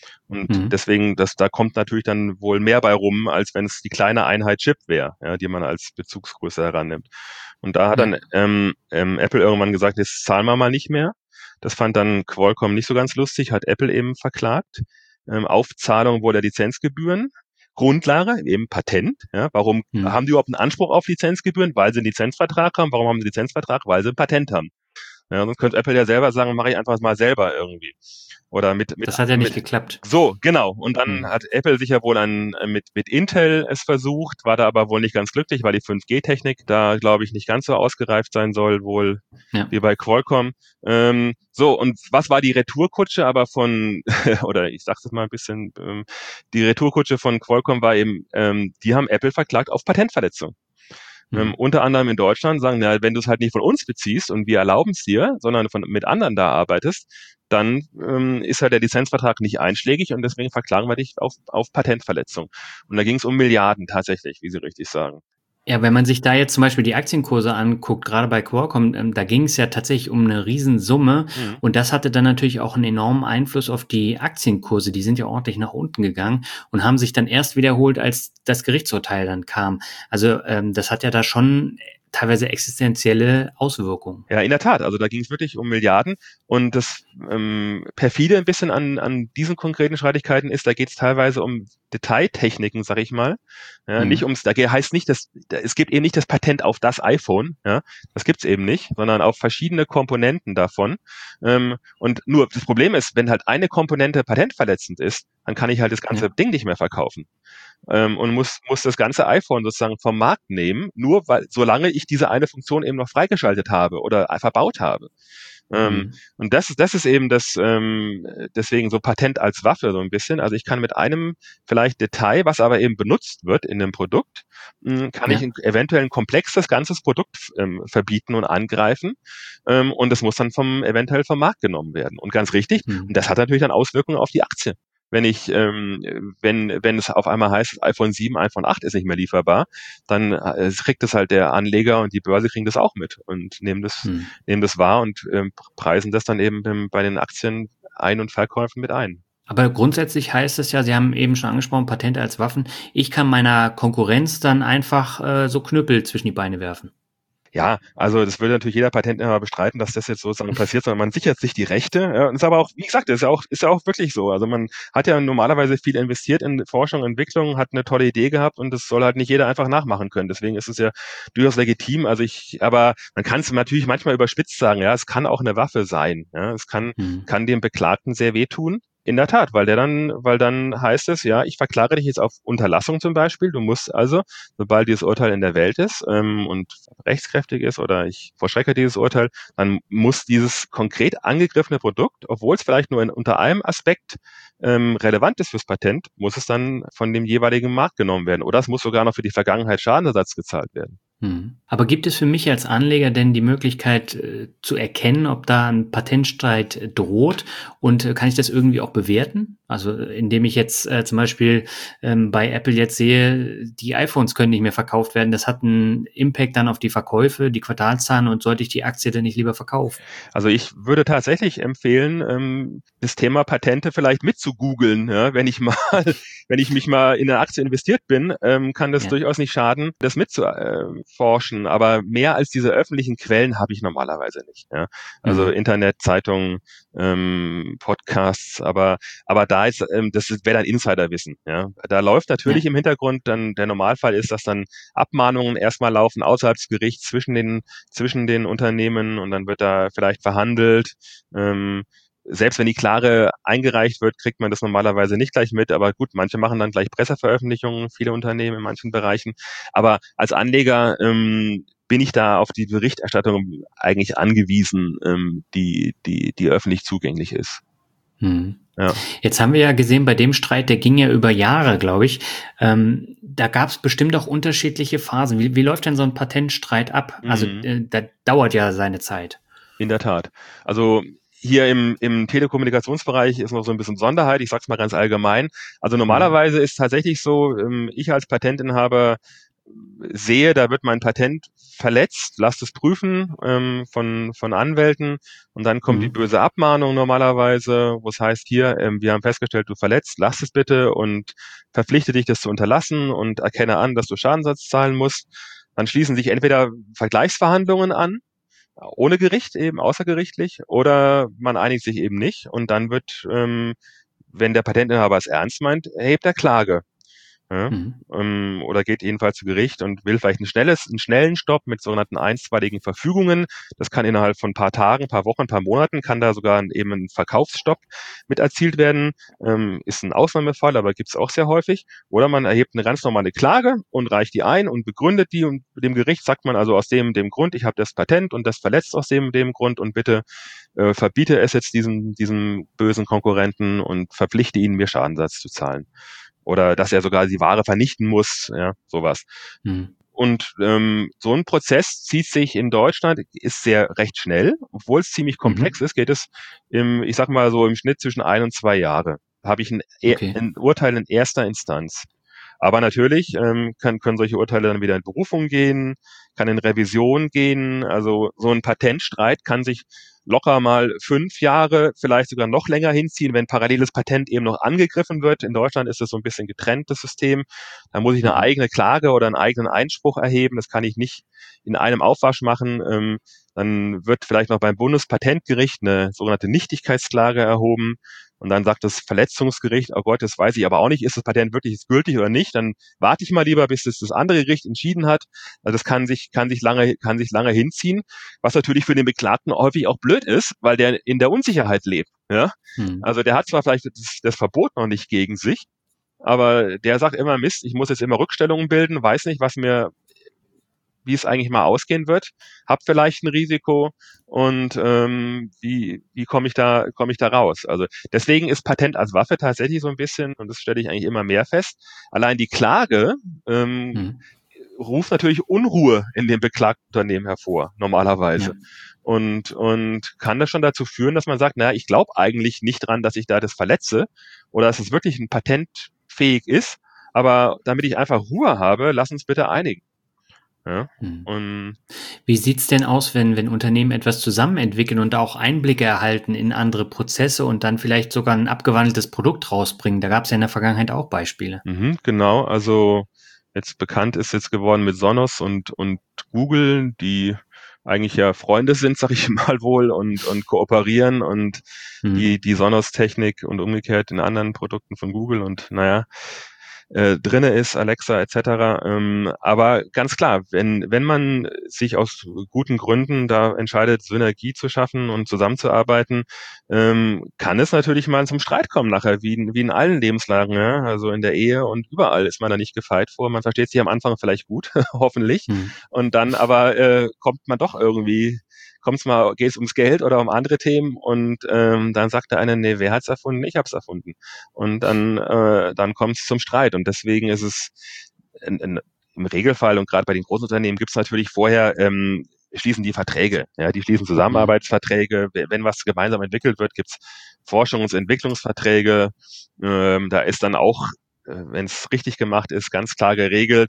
Und deswegen, da kommt natürlich dann wohl mehr bei rum, als wenn es die kleine Einheit Chip wäre, ja, die man als Bezugsgröße herannimmt. Und da hat dann Apple irgendwann gesagt, jetzt zahlen wir mal nicht mehr. Das fand dann Qualcomm nicht so ganz lustig, hat Apple eben verklagt. Aufzahlung wohl der Lizenzgebühren. Grundlage, eben Patent. Ja, warum haben die überhaupt einen Anspruch auf Lizenzgebühren? Weil sie einen Lizenzvertrag haben. Warum haben sie einen Lizenzvertrag? Weil sie ein Patent haben. Ja, sonst könnte Apple ja selber sagen, mache ich einfach mal selber irgendwie. Oder das hat ja nicht geklappt. So, genau. Und dann hat Apple sich ja wohl mit Intel es versucht, war da aber wohl nicht ganz glücklich, weil die 5G-Technik da, glaube ich, nicht ganz so ausgereift sein soll, wohl wie bei Qualcomm. So, und was war die Retourkutsche aber oder ich sag's jetzt mal ein bisschen, die Retourkutsche von Qualcomm war eben, die haben Apple verklagt auf Patentverletzung. Unter anderem in Deutschland sagen, na, wenn du es halt nicht von uns beziehst und wir erlauben es dir, sondern mit anderen da arbeitest, dann ist halt der Lizenzvertrag nicht einschlägig und deswegen verklagen wir dich auf Patentverletzung. Und da ging es um Milliarden tatsächlich, wie Sie richtig sagen. Ja, wenn man sich da jetzt zum Beispiel die Aktienkurse anguckt, gerade bei Qualcomm, da ging es ja tatsächlich um eine Riesensumme und das hatte dann natürlich auch einen enormen Einfluss auf die Aktienkurse. Die sind ja ordentlich nach unten gegangen und haben sich dann erst wiederholt, als das Gerichtsurteil dann kam. Also das hat ja da schon teilweise existenzielle Auswirkungen. Ja, in der Tat. Also da ging es wirklich um Milliarden. Und das perfide ein bisschen an diesen konkreten Streitigkeiten ist, da geht es teilweise um Detailtechniken, sag ich mal. Ja, nicht da heißt nicht, es gibt eben nicht das Patent auf das iPhone. Ja, das gibt's eben nicht, sondern auf verschiedene Komponenten davon. Und nur das Problem ist, wenn halt eine Komponente patentverletzend ist, dann kann ich halt das ganze Ding nicht mehr verkaufen. Und muss das ganze iPhone sozusagen vom Markt nehmen, solange ich diese eine Funktion eben noch freigeschaltet habe oder verbaut habe. Und das ist eben deswegen so Patent als Waffe so ein bisschen. Also ich kann mit einem vielleicht Detail, was aber eben benutzt wird in dem Produkt, kann ich eventuell ein komplexes ganzes Produkt verbieten und angreifen. Und das muss dann eventuell vom Markt genommen werden. Und ganz richtig, und das hat natürlich dann Auswirkungen auf die Aktie. Wenn es auf einmal heißt, iPhone 7, iPhone 8 ist nicht mehr lieferbar, dann kriegt es halt der Anleger und die Börse kriegen das auch mit und nehmen das wahr und preisen das dann eben bei den Aktien Ein- und Verkäufen mit ein. Aber grundsätzlich heißt es ja, Sie haben eben schon angesprochen, Patente als Waffen. Ich kann meiner Konkurrenz dann einfach so Knüppel zwischen die Beine werfen. Ja, also das würde natürlich jeder Patentinhaber bestreiten, dass das jetzt sozusagen passiert, sondern man sichert sich die Rechte. Ja, und ist aber auch, wie gesagt, ist ja auch wirklich so. Also man hat ja normalerweise viel investiert in Forschung, Entwicklung, hat eine tolle Idee gehabt und das soll halt nicht jeder einfach nachmachen können. Deswegen ist es ja durchaus legitim. Aber man kann es natürlich manchmal überspitzt sagen, ja, es kann auch eine Waffe sein. Ja, es kann dem Beklagten sehr wehtun. In der Tat, weil dann heißt es, ja, ich verklage dich jetzt auf Unterlassung zum Beispiel. Du musst also, sobald dieses Urteil in der Welt ist und rechtskräftig ist oder ich vollstrecke dieses Urteil, dann muss dieses konkret angegriffene Produkt, obwohl es vielleicht nur unter einem Aspekt relevant ist fürs Patent, muss es dann von dem jeweiligen Markt genommen werden. Oder es muss sogar noch für die Vergangenheit Schadenersatz gezahlt werden. Aber gibt es für mich als Anleger denn die Möglichkeit zu erkennen, ob da ein Patentstreit droht und kann ich das irgendwie auch bewerten? Also indem ich jetzt zum Beispiel bei Apple jetzt sehe, die iPhones können nicht mehr verkauft werden, das hat einen Impact dann auf die Verkäufe, die Quartalszahlen und sollte ich die Aktie denn nicht lieber verkaufen? Also ich würde tatsächlich empfehlen, das Thema Patente vielleicht mit zu googeln, ja, wenn ich mich mal in eine Aktie investiert bin, kann das durchaus nicht schaden, das mitzuforschen. Aber mehr als diese öffentlichen Quellen habe ich normalerweise nicht. Ja. Also Internet, Zeitungen, Podcasts, aber da ist, das wäre dann Insiderwissen. Ja. Da läuft natürlich im Hintergrund dann, der Normalfall ist, dass dann Abmahnungen erstmal laufen außerhalb des Gerichts zwischen den Unternehmen und dann wird da vielleicht verhandelt. Selbst wenn die Klage eingereicht wird, kriegt man das normalerweise nicht gleich mit. Aber gut, manche machen dann gleich Presseveröffentlichungen, viele Unternehmen in manchen Bereichen. Aber als Anleger bin ich da auf die Berichterstattung eigentlich angewiesen, die öffentlich zugänglich ist. Ja. Jetzt haben wir ja gesehen, bei dem Streit, der ging ja über Jahre, glaube ich. Da gab es bestimmt auch unterschiedliche Phasen. Wie läuft denn so ein Patentstreit ab? Also da dauert ja seine Zeit. In der Tat. Also hier im Telekommunikationsbereich ist noch so ein bisschen Sonderheit. Ich sag's mal ganz allgemein. Also normalerweise ist tatsächlich so, ich als Patentinhaber sehe, da wird mein Patent verletzt, lasst es prüfen von Anwälten und dann kommt die böse Abmahnung normalerweise, wo es heißt, hier, wir haben festgestellt, du verletzt, lass es bitte und verpflichte dich, das zu unterlassen und erkenne an, dass du Schadensersatz zahlen musst. Dann schließen sich entweder Vergleichsverhandlungen an, ohne Gericht eben, außergerichtlich, oder man einigt sich eben nicht und dann wird, wenn der Patentinhaber es ernst meint, erhebt er Klage. Ja, oder geht jedenfalls zu Gericht und will vielleicht einen schnellen Stopp mit sogenannten einstweiligen Verfügungen. Das kann innerhalb von ein paar Tagen, ein paar Wochen, ein paar Monaten, kann da sogar eben ein Verkaufsstopp mit erzielt werden. Ist ein Ausnahmefall, aber gibt es auch sehr häufig. Oder man erhebt eine ganz normale Klage und reicht die ein und begründet die und dem Gericht sagt man also aus dem Grund, ich habe das Patent und das verletzt aus dem Grund und bitte verbiete es jetzt diesem bösen Konkurrenten und verpflichte ihn, mir Schadensersatz zu zahlen. Oder dass er sogar die Ware vernichten muss, ja, sowas. Und so ein Prozess zieht sich in Deutschland, ist recht schnell, obwohl es ziemlich komplex ist, geht es ich sag mal so im Schnitt zwischen 1 und 2 Jahre. Habe ich ein Urteil in erster Instanz. Aber natürlich können solche Urteile dann wieder in Berufung gehen, kann in Revision gehen. Also so ein Patentstreit kann sich locker mal 5 Jahre, vielleicht sogar noch länger hinziehen, wenn paralleles Patent eben noch angegriffen wird. In Deutschland ist es so ein bisschen getrennt, das System. Da muss ich eine eigene Klage oder einen eigenen Einspruch erheben. Das kann ich nicht in einem Aufwasch machen. Dann wird vielleicht noch beim Bundespatentgericht eine sogenannte Nichtigkeitsklage erhoben. Und dann sagt das Verletzungsgericht, oh Gott, das weiß ich aber auch nicht, ist das Patent wirklich jetzt gültig oder nicht? Dann warte ich mal lieber, bis das andere Gericht entschieden hat. Also das kann sich lange hinziehen, was natürlich für den Beklagten häufig auch blöd ist, weil der in der Unsicherheit lebt. Ja? Also der hat zwar vielleicht das Verbot noch nicht gegen sich, aber der sagt immer, Mist, ich muss jetzt immer Rückstellungen bilden, weiß nicht, wie es eigentlich mal ausgehen wird, hab vielleicht ein Risiko und wie komme ich da raus? Also deswegen ist Patent als Waffe tatsächlich so ein bisschen, und das stelle ich eigentlich immer mehr fest, allein die Klage ruft natürlich Unruhe in dem beklagten Unternehmen hervor, normalerweise. Ja. Und kann das schon dazu führen, dass man sagt, naja, ich glaube eigentlich nicht dran, dass ich da das verletze oder dass es wirklich ein Patent fähig ist, aber damit ich einfach Ruhe habe, lass uns bitte einigen. Ja, und wie sieht's denn aus, wenn Unternehmen etwas zusammen entwickeln und auch Einblicke erhalten in andere Prozesse und dann vielleicht sogar ein abgewandeltes Produkt rausbringen? Da gab es ja in der Vergangenheit auch Beispiele. Genau, also jetzt bekannt ist jetzt geworden mit Sonos und Google, die eigentlich ja Freunde sind, sag ich mal wohl, und kooperieren und die Sonos-Technik und umgekehrt in anderen Produkten von Google und naja, drinne ist, Alexa etc. Aber ganz klar, wenn man sich aus guten Gründen da entscheidet, Synergie zu schaffen und zusammenzuarbeiten, kann es natürlich mal zum Streit kommen nachher, wie in allen Lebenslagen, ja? Also in der Ehe und überall ist man da nicht gefeit vor. Man versteht sich am Anfang vielleicht gut, hoffentlich, und dann aber kommt man doch irgendwie, geht es ums Geld oder um andere Themen und dann sagt der eine, nee, wer hat's erfunden? Ich hab's erfunden. Und dann kommt es zum Streit. Und deswegen ist es im Regelfall und gerade bei den großen Unternehmen gibt es natürlich vorher schließen die Verträge. Ja, die schließen Zusammenarbeitsverträge. Wenn was gemeinsam entwickelt wird, gibt's Forschungs- und Entwicklungsverträge. Da ist dann auch, wenn es richtig gemacht ist, ganz klar geregelt,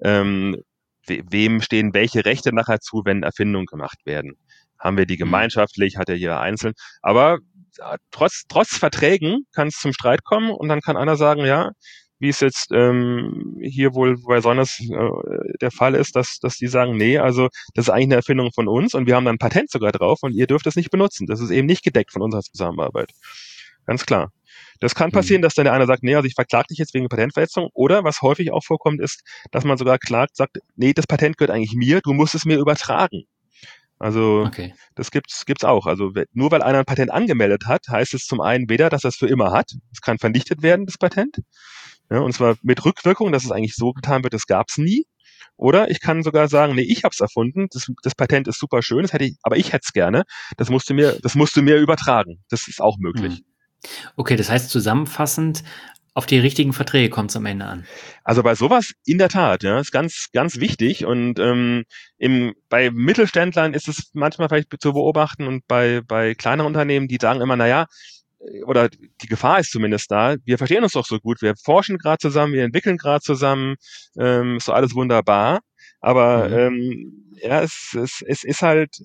wem stehen welche Rechte nachher zu, wenn Erfindungen gemacht werden. Haben wir die gemeinschaftlich, hat ja jeder einzeln. Aber trotz Verträgen kann es zum Streit kommen und dann kann einer sagen, ja, wie es jetzt hier wohl bei Sonos der Fall ist, dass die sagen, nee, also das ist eigentlich eine Erfindung von uns und wir haben dann ein Patent sogar drauf und ihr dürft es nicht benutzen. Das ist eben nicht gedeckt von unserer Zusammenarbeit. Ganz klar. Das kann passieren, dass dann der eine sagt, nee, also ich verklage dich jetzt wegen Patentverletzung. Oder was häufig auch vorkommt, ist, dass man sogar sagt, nee, das Patent gehört eigentlich mir, du musst es mir übertragen. Also das gibt's auch. Also nur weil einer ein Patent angemeldet hat, heißt es zum einen weder, dass er es für immer hat, es kann vernichtet werden, das Patent, ja, und zwar mit Rückwirkung, dass es eigentlich so getan wird, das gab's nie. Oder ich kann sogar sagen, nee, ich hab's erfunden, das Patent ist super schön, aber ich hätte es gerne, das musst du mir übertragen. Das ist auch möglich. Okay, das heißt zusammenfassend, auf die richtigen Verträge kommt es am Ende an. Also bei sowas in der Tat, ja, ist ganz, ganz wichtig. Und bei Mittelständlern ist es manchmal vielleicht zu beobachten und bei kleineren Unternehmen, die sagen immer, naja, oder die Gefahr ist zumindest da, wir verstehen uns doch so gut, wir forschen gerade zusammen, wir entwickeln gerade zusammen, ist so alles wunderbar. Aber Ja, es ist halt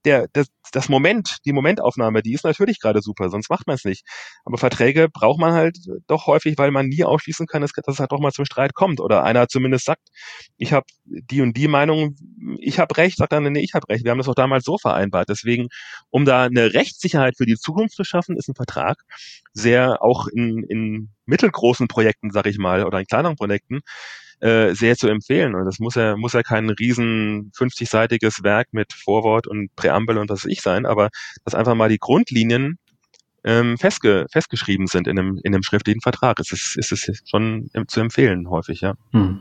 die Momentaufnahme, die ist natürlich gerade super, sonst macht man es nicht. Aber Verträge braucht man halt doch häufig, weil man nie ausschließen kann, dass es halt doch mal zum Streit kommt. Oder einer zumindest sagt, ich habe die und die Meinung, ich habe recht, sagt dann, nee, ich habe recht. Wir haben das doch damals so vereinbart. Deswegen, um da eine Rechtssicherheit für die Zukunft zu schaffen, ist ein Vertrag sehr auch in mittelgroßen Projekten, sag ich mal, oder in kleineren Projekten, sehr zu empfehlen. Und das muss ja kein riesen 50-seitiges Werk mit Vorwort und Präambel und was weiß ich sein, aber dass einfach mal die Grundlinien festgeschrieben sind in einem schriftlichen Vertrag. Ist es schon zu empfehlen häufig, ja.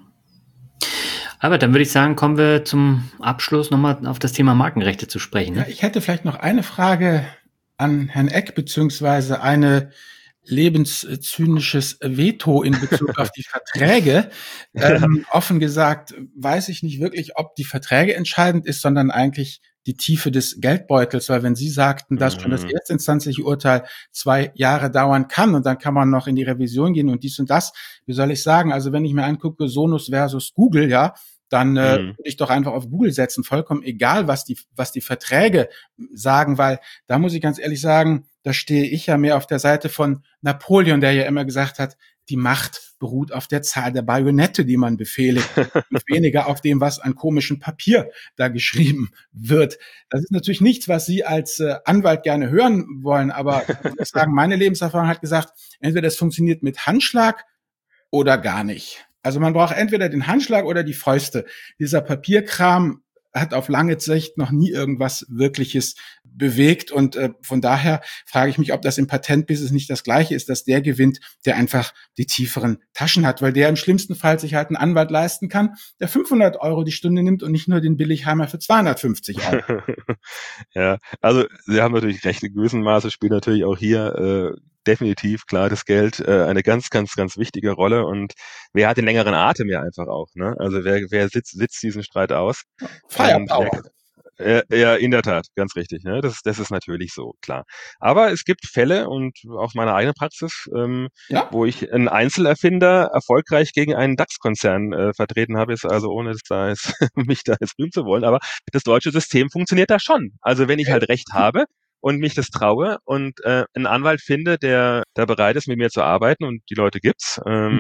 Aber dann würde ich sagen, kommen wir zum Abschluss nochmal auf das Thema Markenrechte zu sprechen. Ne? Ja, ich hätte vielleicht noch eine Frage an Herrn Eck, beziehungsweise eine lebenszynisches Veto in Bezug auf die Verträge. Offen gesagt weiß ich nicht wirklich, ob die Verträge entscheidend ist, sondern eigentlich die Tiefe des Geldbeutels, weil wenn Sie sagten, dass schon das erstinstanzliche Urteil 2 Jahre dauern kann und dann kann man noch in die Revision gehen und dies und das, wie soll ich sagen, also wenn ich mir angucke, Sonos versus Google, ja, dann würde ich doch einfach auf Google setzen, vollkommen egal, was die Verträge sagen, weil da muss ich ganz ehrlich sagen, da stehe ich ja mehr auf der Seite von Napoleon, der ja immer gesagt hat, die Macht beruht auf der Zahl der Bajonette, die man befehligt, und weniger auf dem, was an komischem Papier da geschrieben wird. Das ist natürlich nichts, was Sie als Anwalt gerne hören wollen, aber ich sagen, meine Lebenserfahrung hat gesagt, entweder das funktioniert mit Handschlag oder gar nicht. Also man braucht entweder den Handschlag oder die Fäuste. Dieser Papierkram hat auf lange Sicht noch nie irgendwas Wirkliches bewegt. Und von daher frage ich mich, ob das im Patentbusiness nicht das Gleiche ist, dass der gewinnt, der einfach die tieferen Taschen hat, weil der im schlimmsten Fall sich halt einen Anwalt leisten kann, der 500 Euro die Stunde nimmt und nicht nur den Billigheimer für 250 Euro. Ja, also Sie haben natürlich recht, in gewissem Maße spielt natürlich auch hier definitiv klar das Geld eine ganz, ganz, ganz wichtige Rolle. Und wer hat den längeren Atem ja einfach auch, ne? Also wer sitzt diesen Streit aus? Firepower. Ja, in der Tat, ganz richtig. Ne? Das ist natürlich so, klar. Aber es gibt Fälle und aus meiner eigenen Praxis, wo ich einen Einzelerfinder erfolgreich gegen einen DAX-Konzern vertreten habe, ist also ohne mich da jetzt rühmen zu wollen. Aber das deutsche System funktioniert da schon. Also wenn ich halt Recht habe und mich das traue und einen Anwalt finde, der da bereit ist, mit mir zu arbeiten, und die Leute gibt's.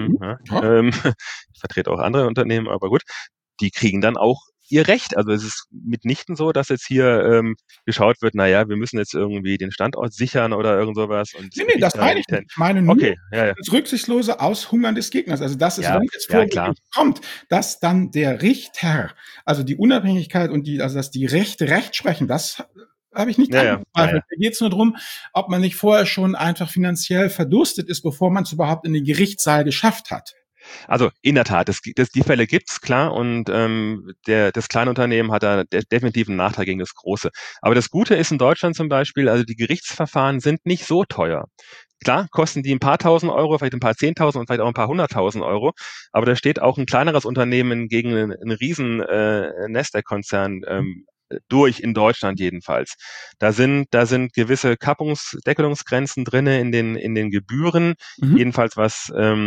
Ich vertrete auch andere Unternehmen, aber gut, die kriegen dann auch ihr Recht. Also es ist mitnichten so, dass jetzt hier geschaut wird, naja, wir müssen jetzt irgendwie den Standort sichern oder irgend sowas. Und Nee, das meine ich nicht. Ich meine nur das rücksichtslose Aushungern des Gegners. Also das ist, wenn es vor kommt, dass dann der Richter, also die Unabhängigkeit und dass die Rechte Recht sprechen, das habe ich nicht angezweifelt. Da geht es nur darum, ob man nicht vorher schon einfach finanziell verdurstet ist, bevor man es überhaupt in den Gerichtssaal geschafft hat. Also in der Tat, die Fälle gibt's, klar, und das kleine Unternehmen hat da definitiv einen Nachteil gegen das große. Aber das Gute ist in Deutschland zum Beispiel, also die Gerichtsverfahren sind nicht so teuer. Klar, kosten die ein paar tausend Euro, vielleicht ein paar 10.000 und vielleicht auch ein paar 100.000 Euro, aber da steht auch ein kleineres Unternehmen gegen einen riesen Nasdaq-Konzern durch, in Deutschland jedenfalls. Da sind gewisse Deckelungsgrenzen drinne in den Gebühren, jedenfalls was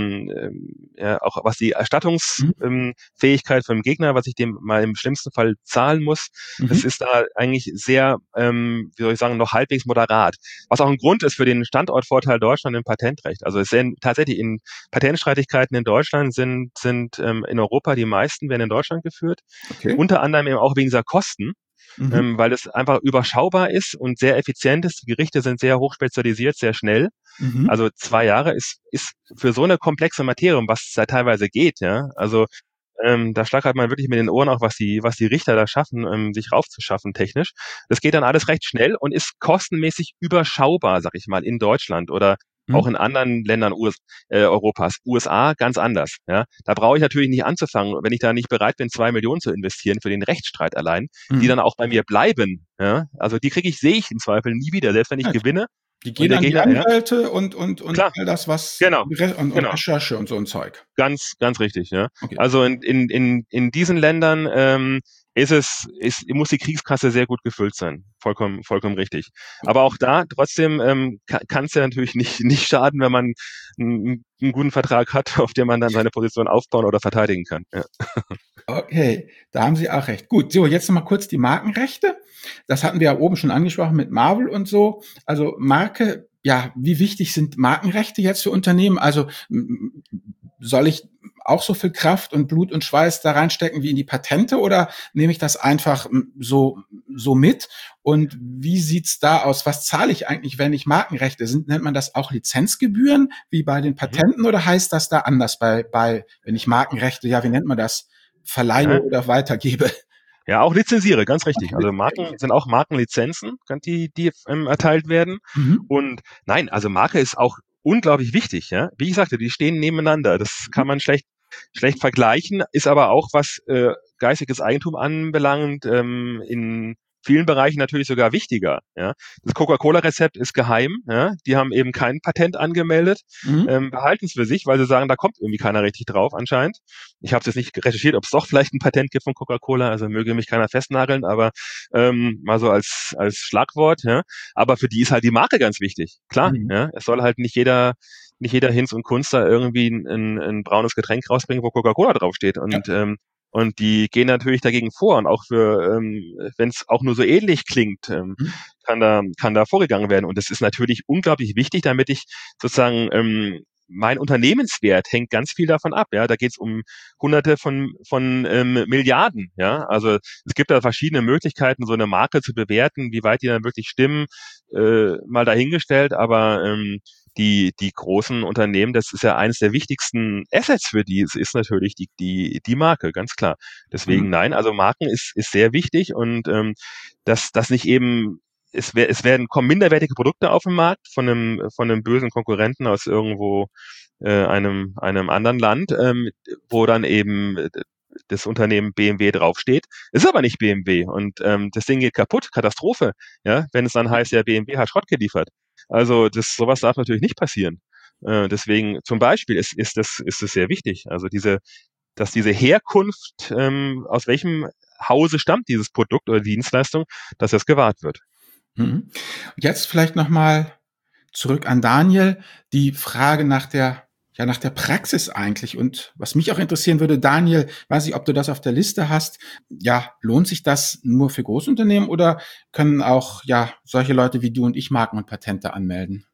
auch was die Erstattungsfähigkeit vom Gegner, was ich dem mal im schlimmsten Fall zahlen muss, das ist da eigentlich sehr, wie soll ich sagen, noch halbwegs moderat. Was auch ein Grund ist für den Standortvorteil Deutschland im Patentrecht. Also es sind tatsächlich in Patentstreitigkeiten in Deutschland sind in Europa die meisten werden in Deutschland geführt. Unter anderem eben auch wegen dieser Kosten. Weil es einfach überschaubar ist und sehr effizient ist. Die Gerichte sind sehr hoch spezialisiert, sehr schnell. Also 2 Jahre ist für so eine komplexe Materie, um was es da teilweise geht, ja. Also da schlackert man wirklich mit den Ohren auch, was die Richter da schaffen, sich raufzuschaffen technisch. Das geht dann alles recht schnell und ist kostenmäßig überschaubar, sag ich mal, in Deutschland oder auch in anderen Ländern Europas. USA ganz anders. Ja, da brauche ich natürlich nicht anzufangen, wenn ich da nicht bereit bin, 2 Millionen zu investieren für den Rechtsstreit allein, die dann auch bei mir bleiben. Ja, also die sehe ich im Zweifel nie wieder, selbst wenn ich gewinne. Die gehen an die Anwälte und all das, was und Recherche und so ein Zeug. Ganz, ganz richtig, ja. Okay. Also in diesen Ländern muss die Kriegskasse sehr gut gefüllt sein. Vollkommen richtig. Aber auch da trotzdem kann es ja natürlich nicht schaden, wenn man einen guten Vertrag hat, auf dem man dann seine Position aufbauen oder verteidigen kann. Ja. Okay, da haben Sie auch recht. Gut, so jetzt noch mal kurz die Markenrechte. Das hatten wir ja oben schon angesprochen mit Marvel und so. Also Marke, ja, wie wichtig sind Markenrechte jetzt für Unternehmen? Also soll ich auch so viel Kraft und Blut und Schweiß da reinstecken wie in die Patente oder nehme ich das einfach so mit? Und wie sieht's da aus? Was zahle ich eigentlich, wenn ich Markenrechte sind? Nennt man das auch Lizenzgebühren wie bei den Patenten oder heißt das da anders wenn ich Markenrechte, ja, wie nennt man das? Verleihe Ja. oder weitergebe? Ja, auch lizenziere, ganz richtig. Also Marken sind auch Markenlizenzen, die erteilt werden. Mhm. Und nein, also Marke ist auch unglaublich wichtig. Ja, wie ich sagte, die stehen nebeneinander. Das kann man schlecht vergleichen, ist aber auch, was geistiges Eigentum anbelangt, in vielen Bereichen natürlich sogar wichtiger. Ja, das Coca-Cola-Rezept ist geheim. Ja, die haben eben kein Patent angemeldet, Mhm. behalten es für sich, weil sie sagen, da kommt irgendwie keiner richtig drauf anscheinend. Ich habe jetzt nicht recherchiert, ob es doch vielleicht ein Patent gibt von Coca-Cola, also möge mich keiner festnageln, aber mal so als Schlagwort. Ja, aber für die ist halt die Marke ganz wichtig. Klar, Mhm. ja, es soll halt nicht jeder Hinz und Kunst da irgendwie ein braunes Getränk rausbringen, wo Coca-Cola draufsteht. Ja. Und die gehen natürlich dagegen vor. Und auch wenn es auch nur so ähnlich klingt, Mhm. kann da vorgegangen werden. Und das ist natürlich unglaublich wichtig, damit ich sozusagen mein Unternehmenswert hängt ganz viel davon ab. Ja, da geht es um Hunderte von Milliarden. Ja, also es gibt da verschiedene Möglichkeiten, so eine Marke zu bewerten, wie weit die dann wirklich stimmen, mal dahingestellt. Aber die großen Unternehmen, das ist ja eines der wichtigsten Assets für die, es ist natürlich die Marke, ganz klar. Deswegen Mhm. nein, also Marken ist sehr wichtig und dass nicht eben kommen minderwertige Produkte auf den Markt von einem bösen Konkurrenten aus irgendwo einem anderen Land, wo dann eben das Unternehmen BMW draufsteht. Ist aber nicht BMW und das Ding geht kaputt, Katastrophe, ja, wenn es dann heißt, ja, BMW hat Schrott geliefert. Also sowas darf natürlich nicht passieren. Deswegen zum Beispiel ist das sehr wichtig. Also dass diese Herkunft, aus welchem Hause stammt dieses Produkt oder Dienstleistung, dass das gewahrt wird. Mhm. Jetzt vielleicht noch mal zurück an Daniel. Die Frage nach der Praxis eigentlich. Und was mich auch interessieren würde, Daniel, weiß ich, ob du das auf der Liste hast. Ja, lohnt sich das nur für Großunternehmen oder können auch, ja, solche Leute wie du und ich Marken und Patente anmelden?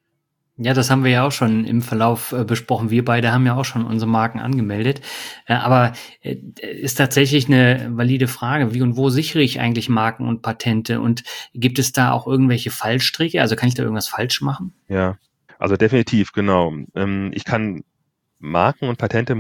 Ja, das haben wir ja auch schon im Verlauf besprochen. Wir beide haben ja auch schon unsere Marken angemeldet. Aber ist tatsächlich eine valide Frage, wie und wo sichere ich eigentlich Marken und Patente? Und gibt es da auch irgendwelche Fallstricke? Also kann ich da irgendwas falsch machen? Ja, also definitiv, genau. Ich kann Marken und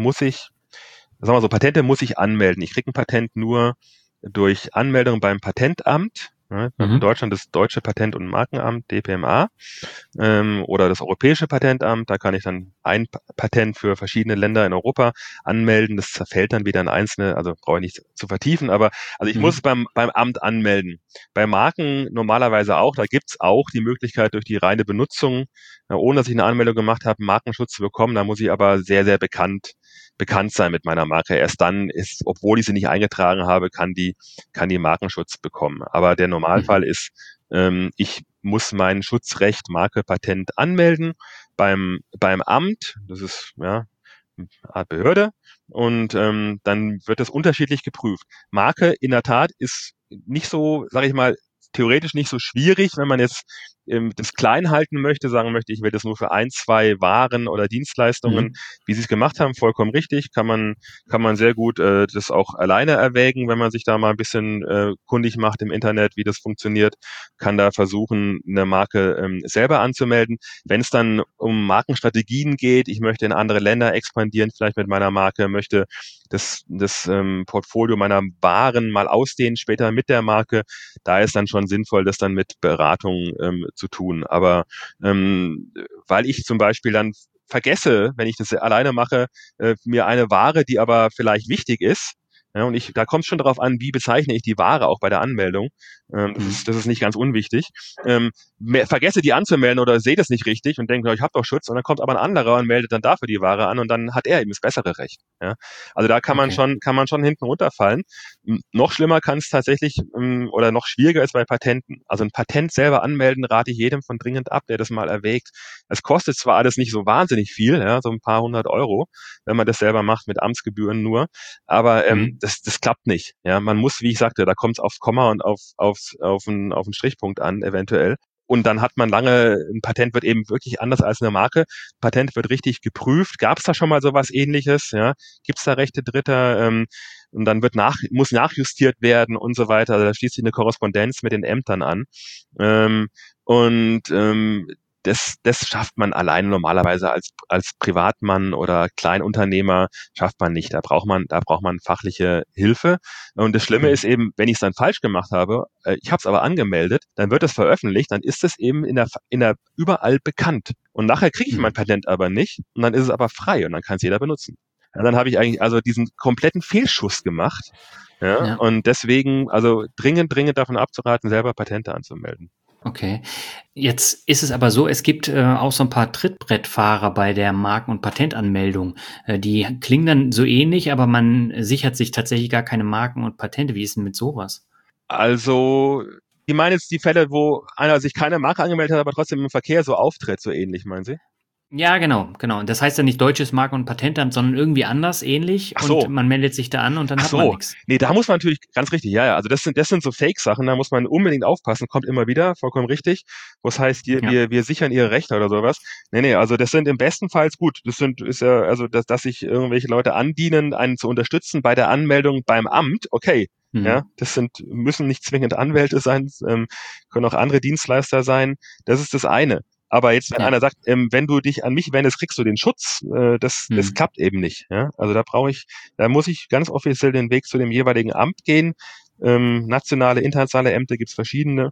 Patente muss ich anmelden. Ich kriege ein Patent nur durch Anmeldung beim Patentamt. Ja, in Mhm. Deutschland das Deutsche Patent- und Markenamt, DPMA, oder das Europäische Patentamt. Da kann ich dann ein Patent für verschiedene Länder in Europa anmelden. Das zerfällt dann wieder in einzelne, also brauche ich nicht zu vertiefen, aber also ich muss es Mhm. beim Amt anmelden. Bei Marken normalerweise auch. Da gibt's auch die Möglichkeit durch die reine Benutzung, ohne dass ich eine Anmeldung gemacht habe, Markenschutz zu bekommen. Da muss ich aber sehr, sehr bekannt sein mit meiner Marke. Erst dann obwohl ich sie nicht eingetragen habe, kann die Markenschutz bekommen. Aber der Normalfall Mhm. ist, ich muss mein Schutzrecht Marke Patent anmelden beim Amt. Das ist ja eine Art Behörde. Und dann wird das unterschiedlich geprüft. Marke in der Tat ist nicht so, sage ich mal, theoretisch nicht so schwierig, wenn man jetzt das klein halten möchte, sagen möchte, ich will das nur für ein, zwei Waren oder Dienstleistungen, Mhm. wie Sie es gemacht haben, vollkommen richtig, kann man sehr gut das auch alleine erwägen, wenn man sich da mal ein bisschen kundig macht im Internet, wie das funktioniert, kann da versuchen, eine Marke selber anzumelden. Wenn es dann um Markenstrategien geht, ich möchte in andere Länder expandieren, vielleicht mit meiner Marke, möchte das Portfolio meiner Waren mal ausdehnen, später mit der Marke, da ist dann schon sinnvoll, das dann mit Beratung zu tun. Aber weil ich zum Beispiel dann vergesse, wenn ich das alleine mache, mir eine Ware, die aber vielleicht wichtig ist, ja, und da kommt es schon darauf an, wie bezeichne ich die Ware auch bei der Anmeldung. Mhm. Das ist nicht ganz unwichtig. Vergesse die anzumelden oder sehe das nicht richtig und denke, ich habe doch Schutz, und dann kommt aber ein anderer und meldet dann dafür die Ware an und dann hat er eben das bessere Recht. Ja? Also da Okay. kann man schon hinten runterfallen. Noch schlimmer kann es tatsächlich oder noch schwieriger ist bei Patenten. Also ein Patent selber anmelden rate ich jedem von dringend ab, der das mal erwägt. Es kostet zwar alles nicht so wahnsinnig viel, ja, so ein paar 100 €, wenn man das selber macht mit Amtsgebühren nur, aber das klappt nicht. Ja, man muss, wie ich sagte, da kommt es aufs Komma und auf einen Strichpunkt an, eventuell. Und dann hat man lange, ein Patent wird eben wirklich anders als eine Marke. Patent wird richtig geprüft. Gab es da schon mal sowas Ähnliches? Ja, gibt es da Rechte Dritter? Und dann muss nachjustiert werden und so weiter. Also da schließt sich eine Korrespondenz mit den Ämtern an. Das schafft man alleine normalerweise als Privatmann oder Kleinunternehmer schafft man nicht. Da braucht man fachliche Hilfe. Und das Schlimme ist eben, wenn ich es dann falsch gemacht habe, ich habe es aber angemeldet, dann wird es veröffentlicht, dann ist es eben in der überall bekannt. Und nachher kriege ich mein Patent aber nicht und dann ist es aber frei und dann kann es jeder benutzen. Ja, dann habe ich eigentlich also diesen kompletten Fehlschuss gemacht. Ja. Und deswegen also dringend davon abzuraten, selber Patente anzumelden. Okay. Jetzt ist es aber so, es gibt auch so ein paar Trittbrettfahrer bei der Marken- und Patentanmeldung. Die klingen dann so ähnlich, aber man sichert sich tatsächlich gar keine Marken und Patente. Wie ist denn mit sowas? Also, die meinen jetzt die Fälle, wo einer sich keine Marke angemeldet hat, aber trotzdem im Verkehr so auftritt, so ähnlich, meinen Sie? Ja, genau. Und das heißt ja nicht Deutsches Marken- und Patentamt, sondern irgendwie anders, ähnlich. Ach so. Und man meldet sich da an und dann hat man nichts. Nee, da muss man natürlich, ganz richtig, ja. Also das sind so Fake-Sachen, da muss man unbedingt aufpassen, kommt immer wieder, vollkommen richtig. Was heißt, wir sichern ihre Rechte oder sowas. Nee, also das sind im besten Fall gut. Dass sich irgendwelche Leute andienen, einen zu unterstützen bei der Anmeldung beim Amt, okay. Ja, müssen nicht zwingend Anwälte sein, können auch andere Dienstleister sein. Das ist das eine. Aber jetzt, wenn einer sagt, wenn du dich an mich wendest, kriegst du den Schutz, das klappt eben nicht. Ja? Also da muss ich ganz offiziell den Weg zu dem jeweiligen Amt gehen. Nationale, internationale Ämter gibt's verschiedene,